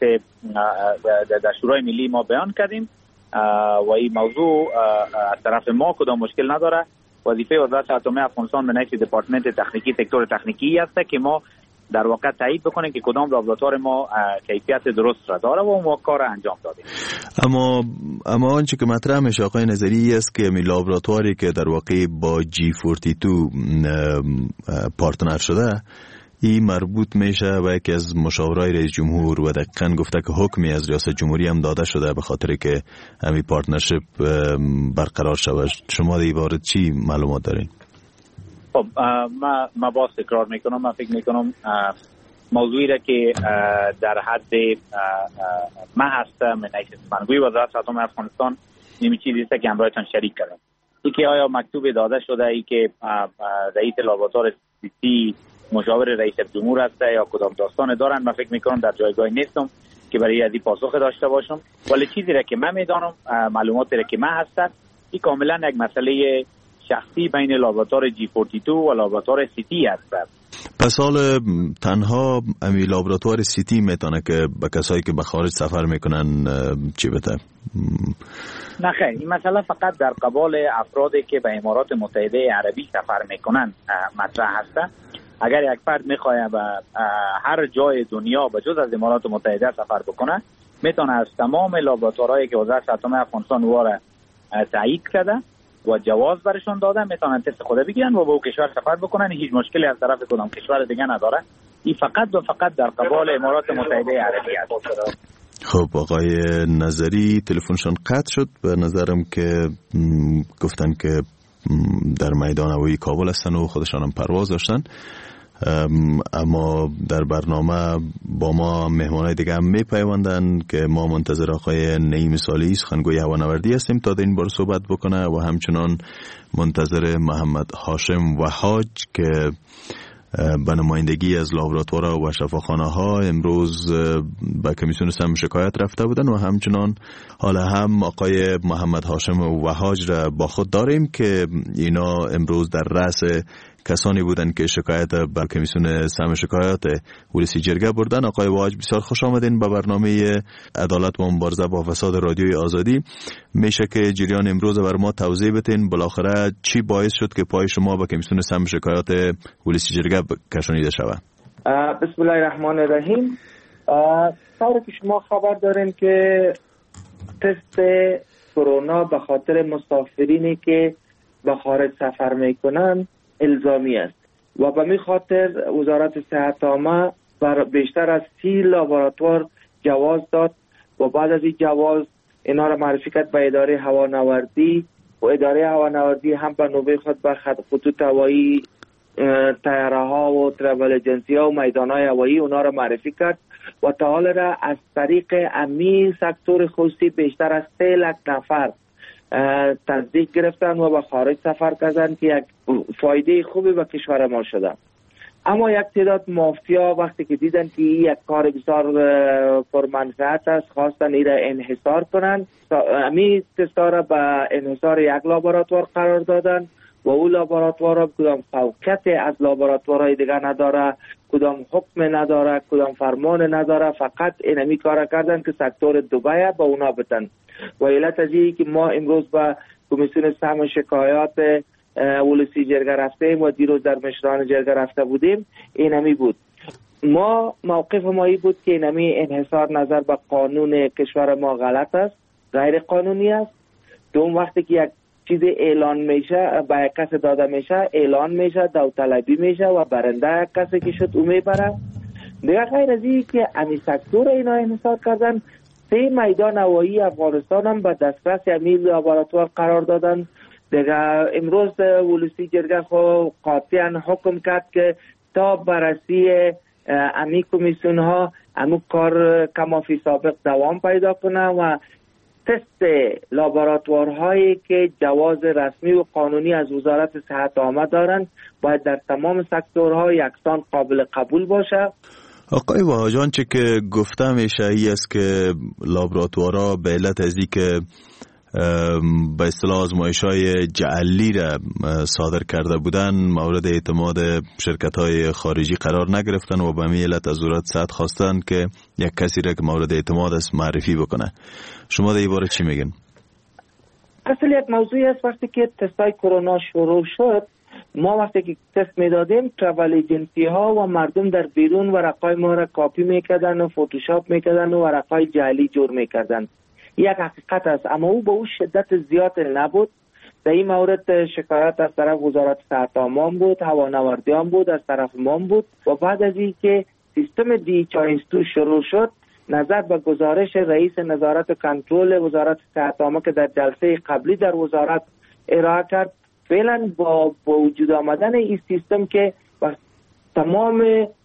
در شورای ملی ما بیان کردیم و این موضوع از طرف ما کدام مشکل نداره. وظیفه وزارت صحت عامه افغانستان به نحو دپارتمنت تکنیکی سکتور تکنیکی است که ما در واقع تایید بکنیم که کدام لابراتوار ما کیفیت درست را داره و ما کار انجام دادیم. اما آنچه که مطرح میشه آقای نظری است که می لابراتواری که در واقع با G42 پارتنر شده این مربوط میشه به یکی از مشاورای رئیس جمهور و دقیقاً گفته که حکمی از ریاست جمهوری هم داده شده به خاطر که همین پارتنرشپ برقرار شود. شما در باره چی معلومات دارین؟ خب ما باز تکرار میکنم، من فکر میکنم موضوعی را که در حد ما هستم من سخنگوی وزارت صحت عامه افغانستان این چیزی است که همراهتان شریک کردم. این که آیا مکتوب داده شده ای که رئیس لابراتوار سیتی مشاور رئیس جمهور هست یا کدام داستان دارن، من فکر میکنم در جایگاه نیستم که برای ازی پاسخ داشته باشم، ولی چیزی را که من میدانم، معلوماتی را که من هستم، این کاملا یک مسئله شخصی بین لابراتوار G42 و لابراتوار سیتی هست. پس حال تنها امی لابراتوار سیتی میتونه که به کسایی که به خارج سفر میکنن چی بده؟ نه خیر، این مسئله فقط در قبال افرادی که به امارات متحده عربی سفر میکنن مطرح هست. اگر یک فرد میخواد به هر جای دنیا به جز از امارات متحده سفر بکنه، میتونه از تمام لابراتوارهایی که وزارت صحت عامه افغانستان واره تایید کرده و جواز برشون داده، میتونن تست خود بگیرن و به او کشور سفر بکنن. هیچ مشکلی از طرف کدام کشور دیگه نداره. این فقط و فقط در قبال امارات متحده عربی است. خب آقای نظری تلفنشان قطع شد. به نظرم که گفتن که در میدان هوایی کابل هستن و خودشان هم پرواز داشتن، اما در برنامه با ما مهمانای دیگه هم میپیوندن که ما منتظر آقای نعیم صالحی سخنگوی هوانوردی هستیم تا این بار صحبت بکنه و همچنان منتظر محمد هاشم وحاج که به نمایندگی از لابراتوارها و شفاخانه ها امروز به کمیسیون سم شکایت رفته بودن و همچنان حالا هم آقای محمد هاشم وحاج را با خود داریم که اینا امروز در رأس کسانی بودن که شکایت به کمیسیون سم شکایات ولسی جرگه بردن. آقای وحاج بسیار خوش آمدین به برنامه عدالت و مبارزه با فساد رادیوی آزادی. میشه که جریان امروز بر ما توضیح بدین بالاخره چی باعث شد که پای شما به کمیسیون سم شکایات ولسی جرگه کشانیده شود؟ بسم الله الرحمن الرحیم. طوری که شما خبر دارین که تست کرونا به خاطر مسافرینی که به خارج سفر میکنن الزامی است و به می خاطر وزارت صحت عامه بر بیشتر از 30 لابراتوار جواز داد و بعد از این جواز اینا را معرفی کرد به اداره هوانوردی و اداره هوانوردی هم به نوبه خود به خطوط هوایی، طیاره ها و ترافل ایجنسی ها و میدان های هوایی اونا را معرفی کرد و تا حال را از طریق امی سکتور خصوصی بیشتر از 3 لک نفر تصدیق گرفتن و به خارج سفر کردن که یک فایده خوبی به کشور ما شده. اما یک تعداد مافیا وقتی که دیدن که یک کار بسیار پرمنفعت است خواستن این را انحصار کنن. امی تستا را به انحصار یک لابراتوار قرار دادن و اون لابراتوار را کدام فوقیت از لابراتوارهای دیگه نداره، کدام حکم نداره، کدام فرمان نداره، فقط اینمی کار کردن که سکتور دبی با اونا بتن. و علت از اینه که ما امروز با کمیسیون سم شکایات ولسی جرگه رفتیم و دیروز در مشران جرگه رفته بودیم، اینمی بود. ما موقف ما این بود که اینمی انحصار نظر به قانون کشور ما غلط است، غیر قانونی است. دوم وقتی که یک چیز اعلان میشه به یک کس داده میشه، اعلان میشه، داوطلبی میشه و برنده یک کسی که شد او میبره. دیگه غیر از این که امی سکتور اینا انحصار کردن، 3 میدان هوایی افغانستان هم به دسترس امی لابراتوار قرار دادن. دیگه امروز ولسی جرگه خو قاطعا حکم کرد که تا بررسی امی کمیسیون ها امو کار کما فی سابق دوام پیدا کنه و تست لابراتوارهایی که جواز رسمی و قانونی از وزارت صحت عامه دارند باید در تمام سکتورها یکسان قابل قبول باشه. آقای وحاجان چه که گفته میشه ای است که لابراتوارها به علت از این که به اصطلاح آزمایش‌های جعلی را صادر کرده بودن مورد اعتماد شرکت‌های خارجی قرار نگرفتن و به همین علت از وزارت صحت خواستن که یک کسی را که مورد اعتماد است معرفی بکنه. شما در این باره چی میگن؟ اصل یک موضوعی است وقتی که تستای کرونا شروع شد، ما وقتی که تست میدادیم ترافل ایجنسی ها و مردم در بیرون ورقای ما را کاپی میکردن و فتوشاپ میکردن و ورقای جعلی جور میکردن. یک حقیقت است، اما او به او شدت زیاد نبود. در این مورد شکایت از طرف وزارت صحت عامه بود، هوانوردیان بود، از طرف ما بود و بعد از این که سیستم DHIS2 شروع شد، نظر به گزارش رئیس نظارت و کنترل وزارت صحت عامه که در جلسه قبلی در وزارت ارائه کرد، فعلا با وجود آمدن این سیستم که تمام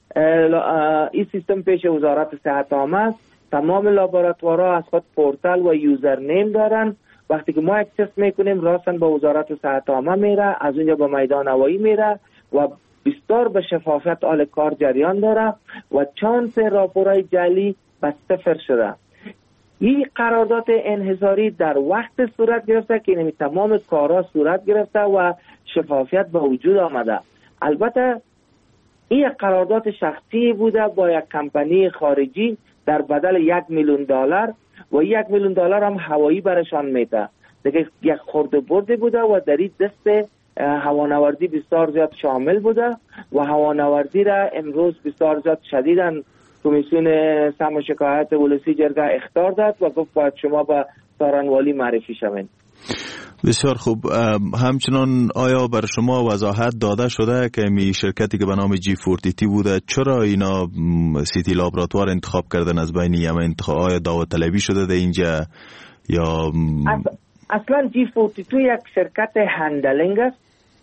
این سیستم پیش وزارت صحت عامه است، تمام لابراتوارها از خود پورتال و یوزر نیم دارن. وقتی که ما یک تست میکنیم راستن به وزارت صحت عامه میره، از اونجا به میدان هوایی میره و بسیار به شفافیت آل کار جریان داره و چانس راپورای جعلی به 0 شده. این قرارداد انحصاری در وقت صورت گرفته که اینمی تمام کارها صورت گرفته و شفافیت به وجود آمده. البته این قرارداد شخصی بوده با یک کمپانی خارجی در بدل $1,000,000 و $1,000,000 هم هوایی برشان میده. دیگه یک خورده برده بوده و در این دست هوانوردی بسیار زیاد شامل بوده و هوانوردی را امروز بسیار زیاد شدیداً کمیسیون سم و شکایت ولسی جرگه اخطار داد و گفت باید شما به سارنوالی معرفی شوین. بسیار خوب. همچنان آیا بر شما وضاحت داده شده که می شرکتی که به نام G42T بوده چرا اینا سیتی لابراتوار انتخاب کردن از بین همه انتخاب؟ آیا دعوت طلبی شده در اینجا یا اصلا G42 یک شرکت هندلینگ است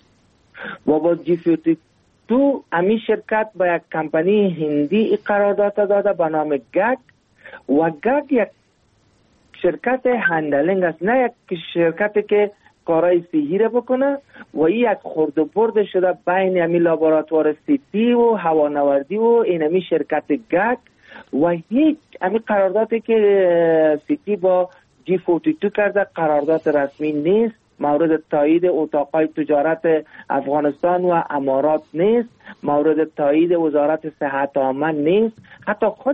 و با G42 امی شرکت با یک کمپانی هندی قرارداد داده به نام گگ و گگ یک شرکت هندلینگ است، نه یک شرکتی که کارهای صحی را بکنه و این یک خورد و برد شده بین امی لابراتوار سیتی و هوانوردی و این امی شرکت گگ و هیچ امی قراردادی که سیتی با G42 کرده قرارداد رسمی نیست، مورد تایید اتاقای تجارت افغانستان و امارات نیست، مورد تایید وزارت صحت عامه نیست، حتی خود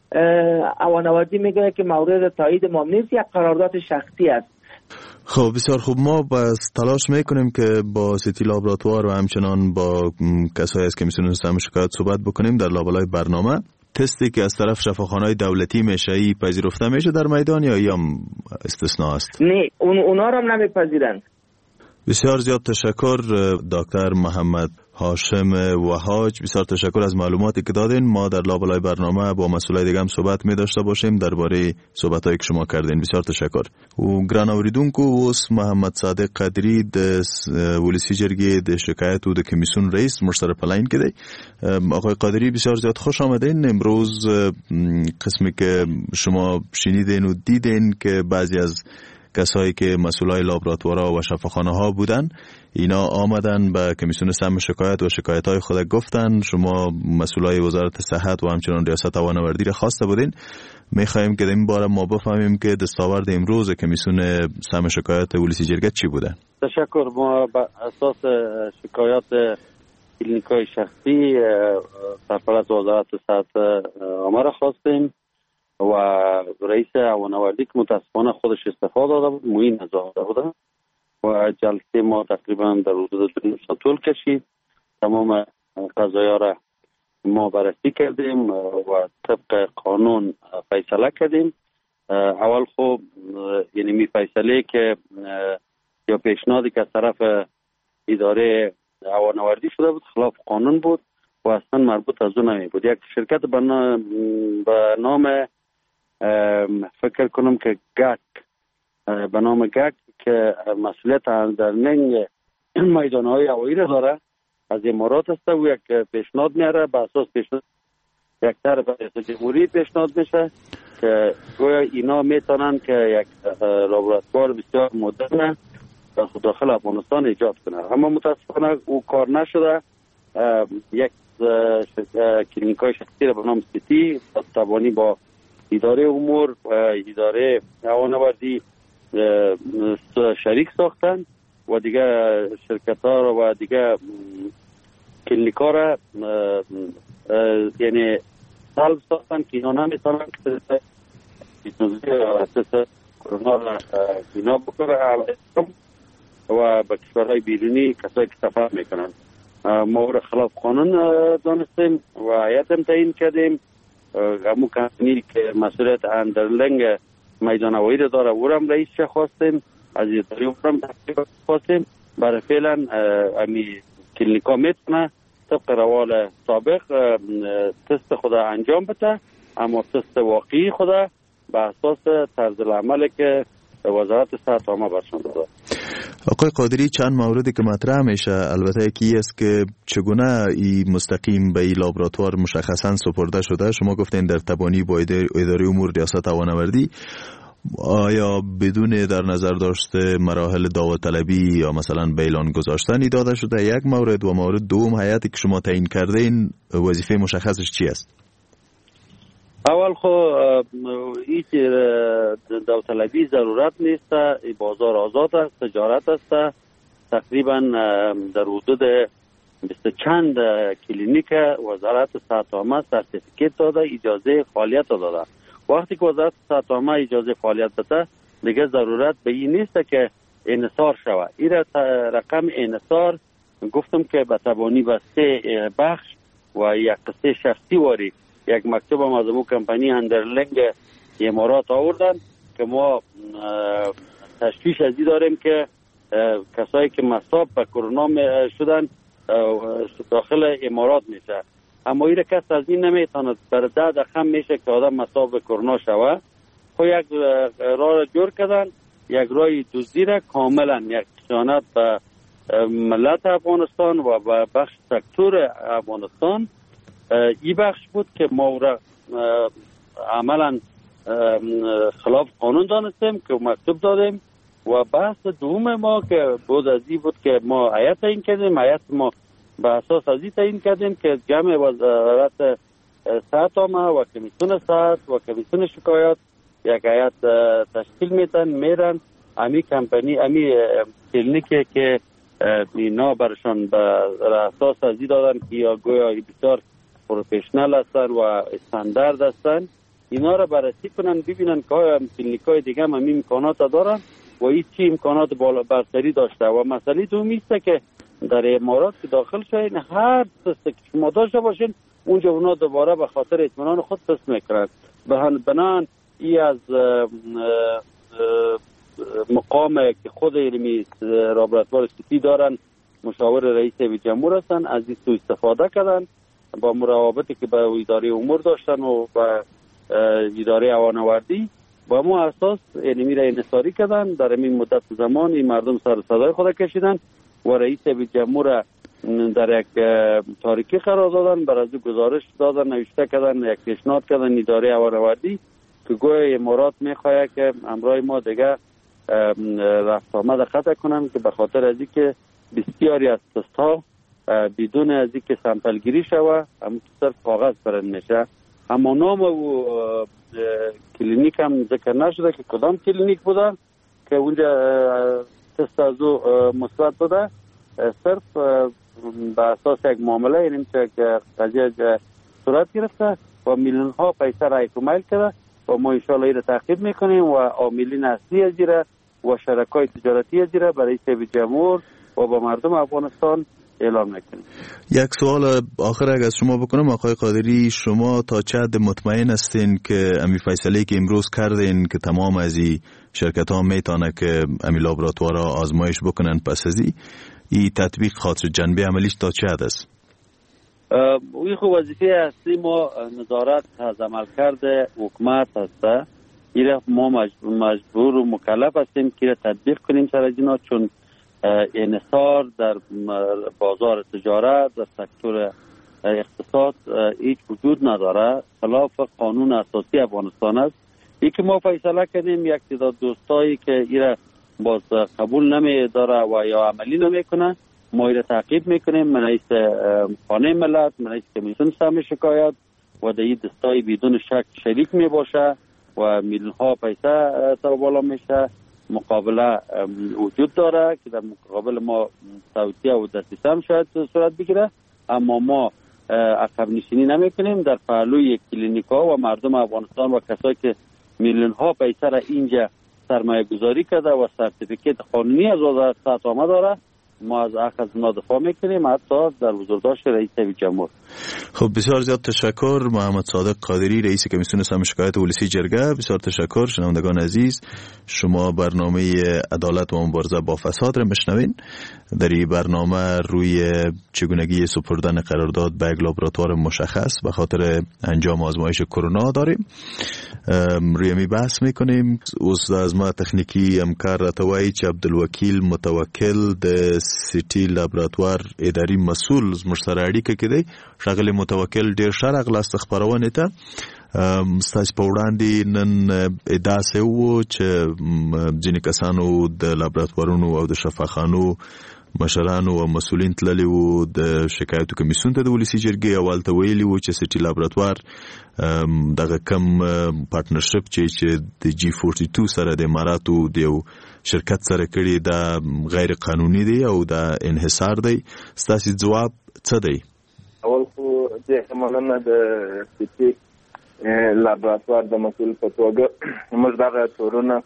هوانوردی میگه که مورد تایید ما نیست، یک قرارداد شخصی است. خب بسیار خوب. ما بس تلاش میکنیم که با سیتی لابراتوار و همچنان با کسایی از کمیسیون سم شکایت صحبت بکنیم در لابلای برنامه. تستی که از طرف شفاخانه‌های دولتی میشه ای پذیرفته میشه در میدان یا استثناء است؟ نه، اونا رو هم نمیپذیرند. بسیار زیاد تشکر دکتر محمد هاشم وهاج، بسیار تشکر از معلوماتی که دادین. ما در لابلای برنامه با مسئولای دیگه هم صحبت می داشته باشیم درباره صحبتایی که شما کردین. بسیار تشکر. و گران اوریدونکو اوس محمد صادق قدری د ولسی جرګې د شکایت او د کمیسیون رئیس مشترک پلاین کې دی. آقای قادری بسیار زیاد خوش آمدین. امروز قسمی که شما شنیدین و دیدین که بعضی از کسایی که مسئولای لابراتوارها و شفاخانه ها بودن اینا آمدن به کمیسیون سم شکایت و شکایت های خود گفتن. شما مسئولای وزارت صحت و همچنان ریاست هوانوردی را خواسته بودین. میخوایم که این باره ما بفهمیم که دستاورد امروز کمیسیون سم شکایت ولسی جرگه چی بوده؟ تشکر. ما بر اساس شکایات کلینیکای شخصی سرپرست وزارت صحت عامه را خواستیم و رئیس هوانوردی که متاسفانه خودش استعفا داده بود معین نزاده بوده و جلسه ما تقریبا در حدود 2 ساعت طول کشید. تمام قضایا را ما بررسی کردیم و طبق قانون فیصله کردیم. اول خوب یعنی می فیصله که یا پیشنهادی که از طرف اداره هوانوردی شده بود خلاف قانون بود و اصلا مربوط از اون نمی بود. یک شرکت به نام فکر کنم که گگ به نام گگ که مسئولیت هندلینگ میدانهای هوایی را داره از امارات است و یک پیشنهاد میاره. به اساس پیشنهاد یک طرف رئیس جمهوری پیشنهاد میشه که گویا اینا میتونن که یک لابراتوار بسیار مدرن داخل افغانستان ایجاد کنه، اما متاسفانه او کار نشده. یک کلینیکای شخصی را به نام سیتی تبانی با اداره امور و اداره هوانوردی شریک ساختن و دیگه شرکت ها و دیگه کلینیک ها را یعنی سلب ساختن که اینا نمیتونن که اساس کرونا را اینا بکنه و به کشورهای بیرونی کسایی که سفر میکنن. ما را خلاف قانون دانستیم و هیئت هم تعیین کردیم. همون کمپانی که مسئولیت هندلینگ میدان هوایی را داره او را هم رئیس خواستیم، از اداره او را هم خواستیم. برای فعلا امی کلینیکا میتونه طبق روال سابق تست خود انجام بده، اما تست واقعی خود به اساس طرز العمل که وزارت صحت عامه برشان داده. آقای قادری چند موردی که مطرح میشه البته یکی است که چگونه ای مستقیم به این لابراتوار مشخصا سپرده شده. شما گفتین در تبانی با اداره امور ریاست هوانوردی، آیا بدون در نظر داشته مراحل داوطلبی یا مثلا بیلان گذاشتنی داده شده؟ یک مورد. و مورد دوم هیئتی که شما تعیین کردین وظیفه مشخصش چی است؟ اول خو هیچ داوطلبی ضرورت نیست. بازار آزاد است، تجارت است. تقریبا در حدود 20 چند کلینیک وزارت صحت عامه سرتیفیکیت داده، اجازه فعالیت داده. وقتی که وزارت صحت عامه اجازه فعالیت داده دیگه ضرورت به این نیست که انحصار شود. این رقم انحصار گفتم که به تبانی به 3 بخش و یک قسمت شخصی واری یک مکتوب هم از مو کمپانی اندرلنگ امارات آوردن که ما تشویش از این داریم که کسایی که مصاب به کرونا شدن داخل امارات میشه، اما این کس از این نمیتواند بر 10 دقیقه میشه که آدم مصاب به کرونا شوه. خب یک راه جور کردن، یک راه دزدی را کاملا یک خیانت به ملت افغانستان و به بخش سکتور افغانستان. این بخش بود که ما را عملا خلاف قانون دانستیم که مکتوب دادیم. و بحث دوم ما که بود از این بود که ما هیئت تعیین کردیم. هیئت ما به اساس از این تعیین کردیم که جمع وزارت صحت عامه و کمیسیون صحت و کمیسیون شکایات یک هیئت تشکیل میرن امی کمپانی امی کلینیکی که اینا برشان به اساس از این دادن که یا گویا بسیار پروفیشنال هستن و استاندارد هستن، اینا را بررسی کنن ببینن که آیا کلینیکای دیگه هم امکانات دارن و این چی امکانات بالا برتری داشته. و مسئله دومی است که در امارات که داخل شوین هر تست که شما داشته باشین اونجا اونا دوباره به خاطر اطمینان خود تست میکنن. بنان ای از مقام که خود علمی لابراتوار سیتی دارن مشاور رئیس جمهور هستن از این سو استفاده کردن با مراقبتی که به اداره امور داشتن و به اداره هوانوردی با ما اساس علمی را انحصاری کردن. در این مدت زمان این مردم سر صدای خود کشیدن و رئیس جمهور در یک تاریکی قرار دادن، بر از گزارش دادن، نوشته کردن، یک پیشنهاد کردن اداره هوانوردی که گویا امارات میخواه که امرای ما دیگه رفت آمد قطع کنن که به خاطر از اینکه بسیاری از تست‌ها بدون از اینکه سامپل گیری شوه هم صرف کاغذ برند میشه. اما نام و کلینیک هم ذکر نشده که کدام کلینیک بوده که اونجا تست از او مثبت بوده. صرف به اساس یک معامله اینیم که قضیه صورت گرفته و میلیون ها پیسه را ایکومایل کرده و ما انشاءالله این را تعقیب میکنیم و عاملین اصلی از ایره و شرکای تجارتی از ایره برای رئیس جمهور و با مردم افغانستان اعلام میکنیم. یک سوال آخر اگر از شما بکنم آقای قادری، شما تا چه حد مطمئن هستین که امی فیصله که امروز کردین که تمام از این شرکت ها میتونه که امی لابراتوار آزمایش بکنن پس از این تطبیق خاطر جنبه عملیش تا چه حد است؟ این خب وظیفه اصلی ما نظارت از عملکرد حکومت هسته. این ما مجبور و مکلف هستیم که تطبیق کنیم سر از اینا، چون انحصار در بازار تجارت در سکتور اقتصاد هیچ وجود نداره، خلاف قانون اساسی افغانستان است. این که ما فیصله کردیم یک تعداد دوستایی که ایره باز قبول نمی داره و یا عملی نمیکنه ما ایره تعقیب میکنیم. من رئیس خانه ملت، من رئیس کمیسیون سهم شکایات و در این دستای بدون شک شریک می باشه و میلیون ها پیسه تا بالا میشه. مقابله وجود داره که در مقابل ما توصیه و دسترسی هم شاید صورت بگیره، اما ما عقب نشینی نمی کنیم. در پهلوی کلینیک ها و مردم افغانستان و کسایی که میلیون ها پیسه را اینجا سرمایه گذاری کرده و سرتیفیکیت قانونی از وزارت صحت عامه داره ما از حق از اونا دفاع میکنیم، حتی در حضورداشت رئیس جمهور. خب بسیار زیاد تشکر محمد صادق قادری، رئیس کمیسیون سهم شکایت ولسی جرگه. بسیار تشکر. شنوندگان عزیز، شما برنامه عدالت و مبارزه با فساد را میشنوین. در این برنامه روی چگونگی سپردن قرارداد به یک لابراتوار مشخص به خاطر انجام آزمایش کرونا داریم روی می بحث میکنیم. استاد از ما تکنیکی همکار راتوایی چې عبدالوکیل متوکل د سیټي لابراتوار اداري مسؤل زموږ سره اړیکه کې دی. ښاغلی متوکل ډېر ښه راغلاست خپرونې ته. ستاسو په وړاندې نن ادعا سوې وه چې ځینې کسانو د لابراتوارونو او د شفاخانو مشرانو او مسؤلین تللی وو د شکایتو کمیسیون ته د ولسي جرګې او هلته ویلي وو چې سیټي لابراتوار دغه کم پارټنرشپ چې د G42 سره د اماراتو د یو شرکت سره کړي دا غیر قانوني دی او دا انحصار دی. ستاسو ځواب څه دی؟ اول خو د مننه د سیټي لابراتوار د مسؤل په توګه موږ دغه تورونه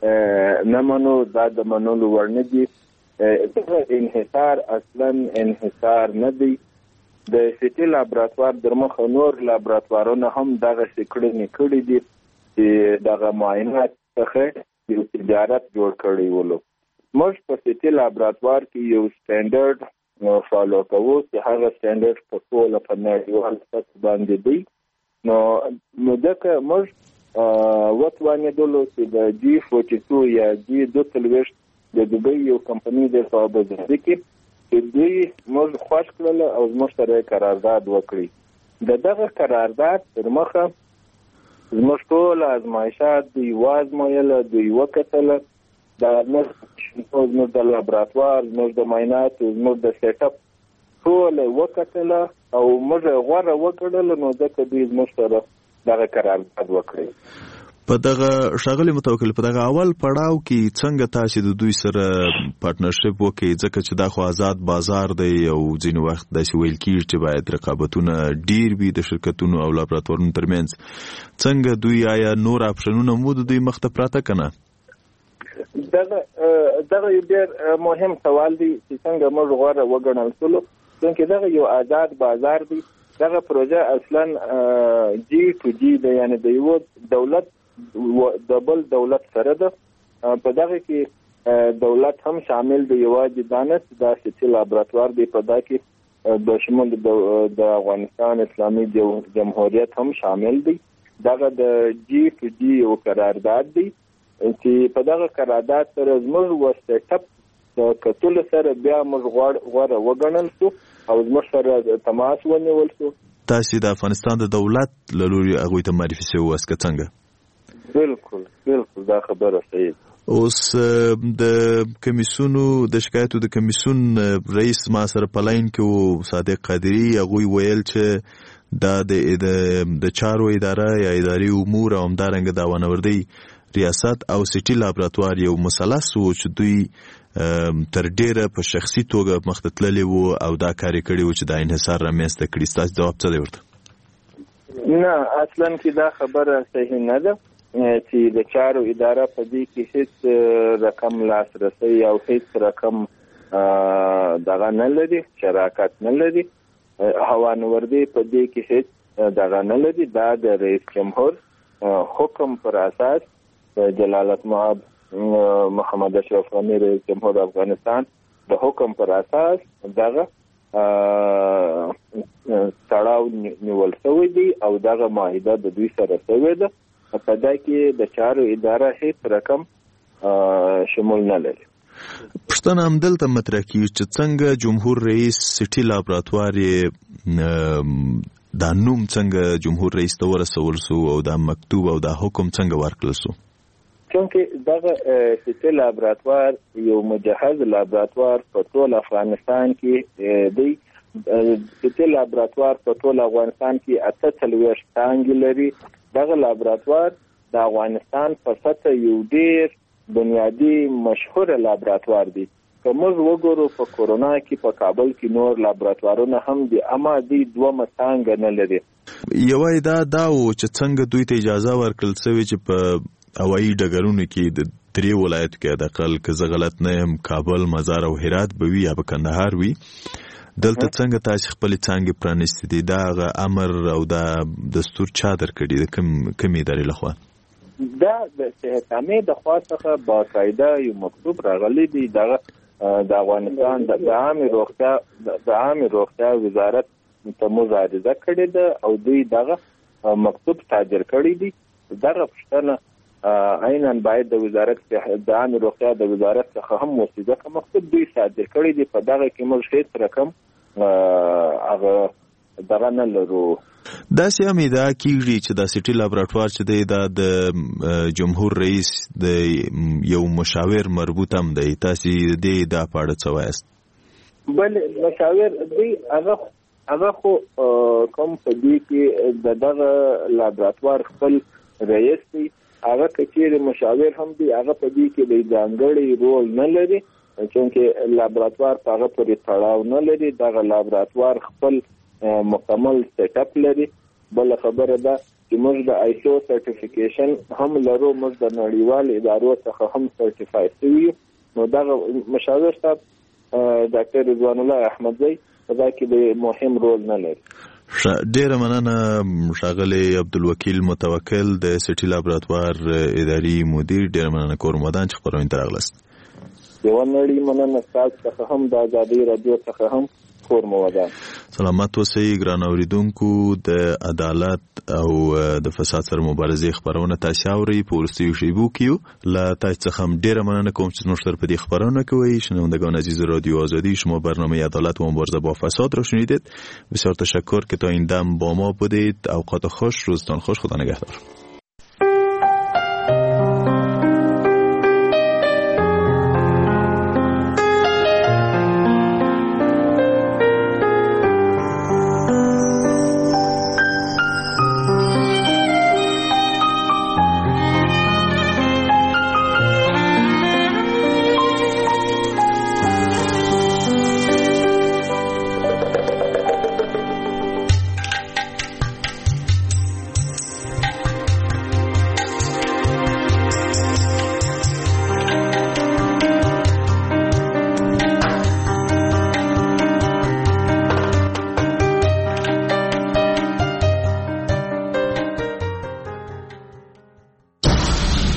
نه منو، دا د منلو وړ نه دي. انحصار اصلا انحصار نه دی. د سیټي لابراتوار در مخه نور لابراتوارونه هم دغه کړنې کړي دي چې دغه معاینات څخه یو تجارت جوړ کړی ولو. موږ په سیټي لابراتوار کې یو سټانډرډ فالو کوو چې هغه سټانډرډ په ټوله په نړیوال سطح باندې دی. نو ځکه موږ وتوانېدلو چې د G42 یا G42 د دوبۍ یو کمپنی د په ابوظبي کې چې دوی موږ خوښ کړل او موږ سره قرارداد وکړي. دغه قرارداد تر مخه زموږ ټول ازمایښات دوی وازمایل، دوی وکتل، زموږ د لابراتوار، زموږ د معایناتو، زموږ د سیټ اپ ټول وکتل او موږ غوره وکړل. نو ځکه دوی زموږ سره دغه قرارداد وکړي. په دغه ښاغلي متوکل په دغه اول پړاو کې څنګه تاسو د دوی سره پارتنرشپ وکړئ، ځکه چې دا خو آزاد بازار دی او ځینې وخت داسې ویل کېږي چې باید رقابتونه ډیر وي د شرکتونو او لابراتوارونو ترمنځ. څنګه دوی آیا نور اپشنونه مو د دوی مخ ته پراته که نه؟ دغه یو ډېر مهم سوال دی چې څنګه موږ غوره وګڼل شولو، ځکه دغه یو آزاد بازار دی. دغه پروژه اصلا G2G دی، یعنی د یو دولت د بل دولت سره ده. په دغه کې دولت هم شامل دی، یوازې دانش د سیټي لابراتوار دی، په دا کې د شمول د افغانستان اسلامي جمهوریت هم شامل دی. دغه د G2G یو قرارداد دی چې په دغه قرارداد سره زموږ و سیټ اپ د کتل سره بیا موږ غوره وګڼل شو او زموږ سره تماس ونیول شو. تاسو د افغانستان د دولت له لوري هغوی ته معرفي شوي واسکه څنګه؟ بالکل دا خبره صحیح. اوس د کمیسونو د شکایتو د کمیسون رئیس ما سره په لاین کې و صادق قادری، هغوی ویل چې دا د چارو اداره یا اداري امور او همدارنګه د ونوردی ریاست او سیټي لابراتوار یو مثلث و چې دوی تر ډیره په شخصي توګه مخ ته تللي وو او دا کار یې کړی و چې دا انحصار رامنځته کړي. ستاسو ځواب څه دی ورته؟ نه، اصلا کې دا خبره صحیح نه ده چې د چارو اداره په دې کې هیڅ رقم لاسرسی او هیڅ رقم دغه نه لري، شراکت نه لري. هوانوردی په دې کې هیڅ دغه نه لري. دا د رئیس جمهور حکم پر اساس جلالت مآب محمد اشرف غنی رئیس جمهور افغانستان د حکم پر اساس دغه تړاو نیول شوی دی او دغه معاهده د دوی سره شوې ده. په دا کې د چارو اداره هیڅ رقم شمول نه لري. پښتنه همدلته مطرح کیږي چې څنګه جمهور رئیس سیټي لابراتوار دا نوم څنګه جمهور رئیس ته ورسول سو او دا مکتوب او دا حکم څنګه ورکړل سو؟ چونکه دغه سیټي لابراتوار یو مجهز لابراتوار په ټول افغانستان کې دی. سیټي لابراتوار په ټول افغانستان کې 48 څانګې لري. دغه لابراتوار د افغانستان په سطح یو ډیر بنیادی مشهور لابراتوار دی. که موږ وګورو په کورونا کې په کابل کې نور لابراتوارونه هم دي، اما دوی دوه څانګې نه لري. یوه دا و چې څنګه دوی ته اجازه ورکړل شوې چې په هوایي ډګرونو کې د 3 ولایتو کې د اقل که زه غلط نه یم کابل، مزار او هرات به وي یا به کندهار وي. دلته څنګه تاسو خپل څنګه پرانیستي دي؟ دا امر او دا دستور چا درکړي د کوم ادارې لخوا؟ دا د صحتامې د خوا څخه باقاعده یو مکتوب راغلی دی. د افغانستان د عامه روغتیا وزارت ته مزایده کړې ده او دوی دغه مکتوب صادر کړی دی. دغه پښتنه عیناً باید د وزارت د عامه روغتیا د وزارت څخه هم وسیده که مکتوب دوی صادر کړی دی. په دغه کې موږ هیڅ رقم هغه دغه نه لرو. داسې هم ادعا کیږي چې دا سیټي لابراتوار چې دی دا د جمهور رئیس د یو مشاور مربوط هم دی. تاسو دې دا په اړه څه وایاست؟ بل مشاور دی هغه خو کوم په دې کې دغه لابراتوار خپل رئیس دی. هغه کچېر مشاور هم دی، هغه په دې کې د ځانګړي رول نه لري چونکه لابراتوار په هغه پورې تړاو نه لري. دغه لابراتوار خپل مکمل سیټ اپ لري. بل خبره ده چې موږ د ISO سرټیفیکیشن هم لرو، موږ د نړیوال ادارو څخه هم سرټیفای شوی. نو دغه مشاور صاحب ډاکټر رضوان الله احمدزی په دا کې د مهم رول نه لري. ډیره مننه ښاغلی عبدالوکیل متوکل د سټي لابراتوار اداري مدیر. ډیره مننه کورم ودان چې خبرونه ته راغلاست. یوه نړۍ مننه ستاسو څخه هم د ازادۍ راډیو څخه هم کورم ودان. سلامت اوسئ ګران اوریدونکو. د عدالت او د فساد سره مبارزې خبرونه تاسو اورئ په وروستیو شیبو کې. له تاسو څخه هم ډیره مننه کوم چې زموږ سره په دې خبرونه کوي. شنوندگان عزیز رادیو آزادی، شما برنامه عدالت و مبارزه با فساد را شنیدید. بسیار تشکر که تا این دم با ما بودید. اوقات خوش، روزتان خوش. خدا نگهدار.